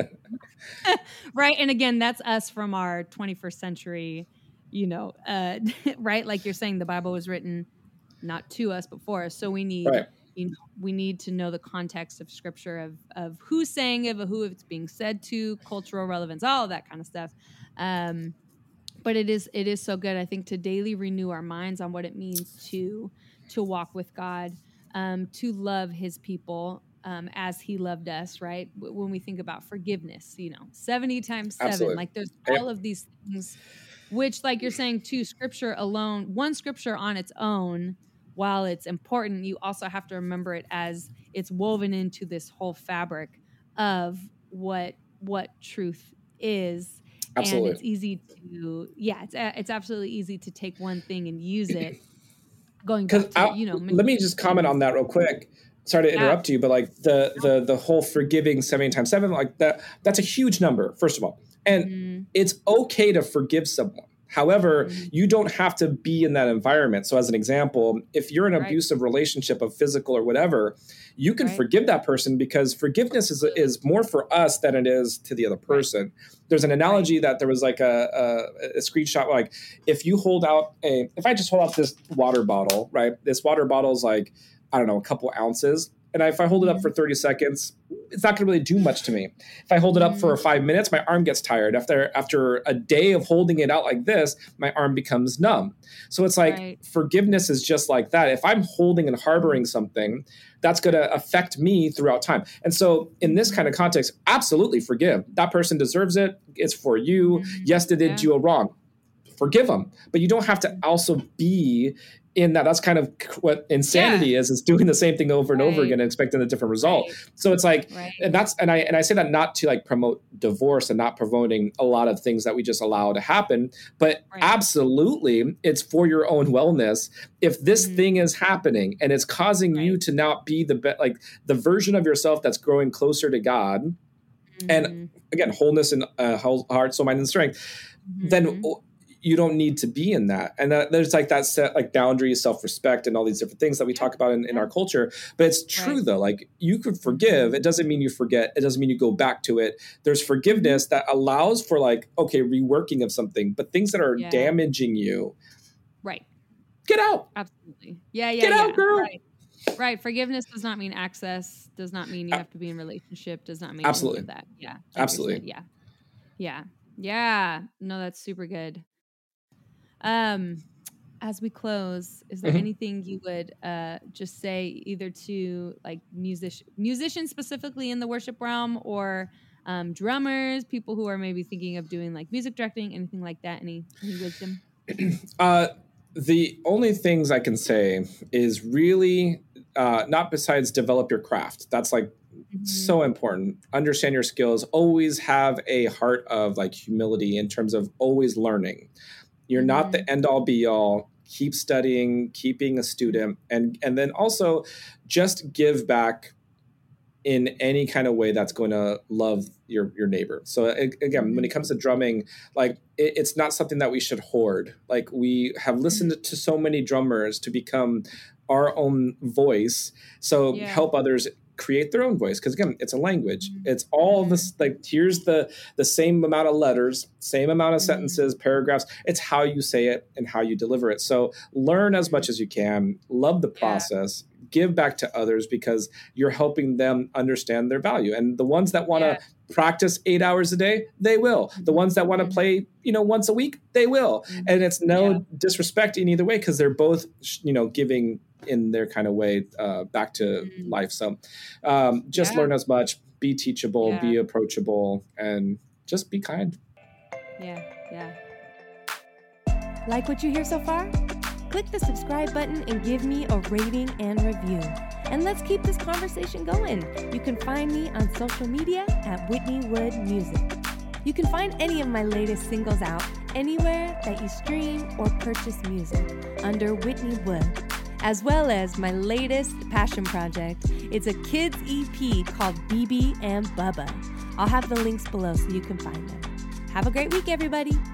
son, right? And again, that's us from our twenty-first century, you know, uh, right? Like you're saying, the Bible was written not to us, but for us. So we need, Right. you know, we need to know the context of scripture, of of who's saying it, of who it's being said to, cultural relevance, all of that kind of stuff. Um, but it is it is so good, I think, to daily renew our minds on what it means to to walk with God, um, to love His people. Um, as He loved us, right? When we think about forgiveness, you know, seventy times seven, Absolutely. like there's all Yep. of these things, which, like you're saying too, scripture alone, one scripture on its own, while it's important, you also have to remember it as it's woven into this whole fabric of what what truth is. And it's Absolutely. easy to, yeah, it's a- it's absolutely easy to take one thing and use it, going Because back to, you know, let me just comment manipulations. on that real quick. Sorry to Yeah. interrupt you, but like the the the whole forgiving seventy times seven, like that, that's a huge number, first of all. And Mhm. it's okay to forgive someone. However, Mhm. you don't have to be in that environment. So, as an example, if you're in an Right. abusive relationship of physical or whatever, you can Right. forgive that person because forgiveness is Absolutely. is more for us than it is to the other Right. person. There's an Right. analogy that there was like a, a, a screenshot, like if you hold out a, if I just hold out this water bottle, right? This water bottle is like, I don't know, a couple ounces. And if I hold it up for thirty seconds, it's not going to really do much to me. If I hold it up for five minutes, my arm gets tired. After after a day of holding it out like this, my arm becomes numb. So it's like right. forgiveness is just like that. If I'm holding and harboring something, that's going to affect me throughout time. And so in this kind of context, absolutely forgive. That person deserves it. It's for you. Mm-hmm. Yes, they did yeah. you a wrong. Forgive them. But you don't have to also be in that. That's kind of what insanity yeah. is, is doing the same thing over and right. over again and expecting a different result. Right. So it's like, right. and that's, and I, and I say that not to like promote divorce and not promoting a lot of things that we just allow to happen, but right. absolutely it's for your own wellness. If this mm-hmm. thing is happening and it's causing right. you to not be the be- like the version of yourself that's growing closer to God mm-hmm. and again, wholeness and uh, heart, soul, mind, and strength, mm-hmm. then you don't need to be in that. And that, there's like that set, like boundaries, self-respect, and all these different things that we talk about in, in our culture. But it's true right. though, like you could forgive. It doesn't mean you forget. It doesn't mean you go back to it. There's forgiveness that allows for like, okay, reworking of something, but things that are yeah. damaging you. Right. Get out. Absolutely. Yeah. Yeah. Get yeah. out, girl. Right. Right. Forgiveness does not mean access, does not mean you have to be in a relationship, does not mean absolutely any of that. Yeah. Like absolutely. Yeah. Yeah. Yeah. No, that's super good. Um, as we close, is there mm-hmm. anything you would uh, just say either to like music musicians specifically in the worship realm or um, drummers, people who are maybe thinking of doing like music directing, anything like that? Any, any wisdom? Uh, the only things I can say is really uh, not besides develop your craft. That's like mm-hmm. so important. Understand your skills. Always have a heart of like humility in terms of always learning. You're mm-hmm. not the end all be all. Keep studying, keep being a student, and and then also just give back in any kind of way that's going to love your your neighbor. So again, mm-hmm. when it comes to drumming, like it, it's not something that we should hoard. Like we have listened mm-hmm. to so many drummers to become our own voice. So yeah. help others create their own voice. Because again, it's a language. Mm-hmm. It's all this, like, here's the the same amount of letters, same amount of mm-hmm. sentences, paragraphs. It's how you say it and how you deliver it. So learn as much as you can, love the process, yeah. give back to others because you're helping them understand their value. And the ones that want to yeah. practice eight hours a day, they will. Mm-hmm. The ones that want to play, you know, once a week, they will. Mm-hmm. And it's no yeah. disrespect in either way because they're both, you know, giving in their kind of way uh, back to mm-hmm. life. So um, just yeah. learn as much, be teachable, yeah. be approachable, and just be kind. Yeah, yeah. Like what you hear so far? Click the subscribe button and give me a rating and review. And let's keep this conversation going. You can find me on social media at Whitney Wood Music. You can find any of my latest singles out anywhere that you stream or purchase music under Whitney Wood, as well as my latest passion project. It's a kids E P called B B and Bubba. I'll have the links below so you can find them. Have a great week, everybody.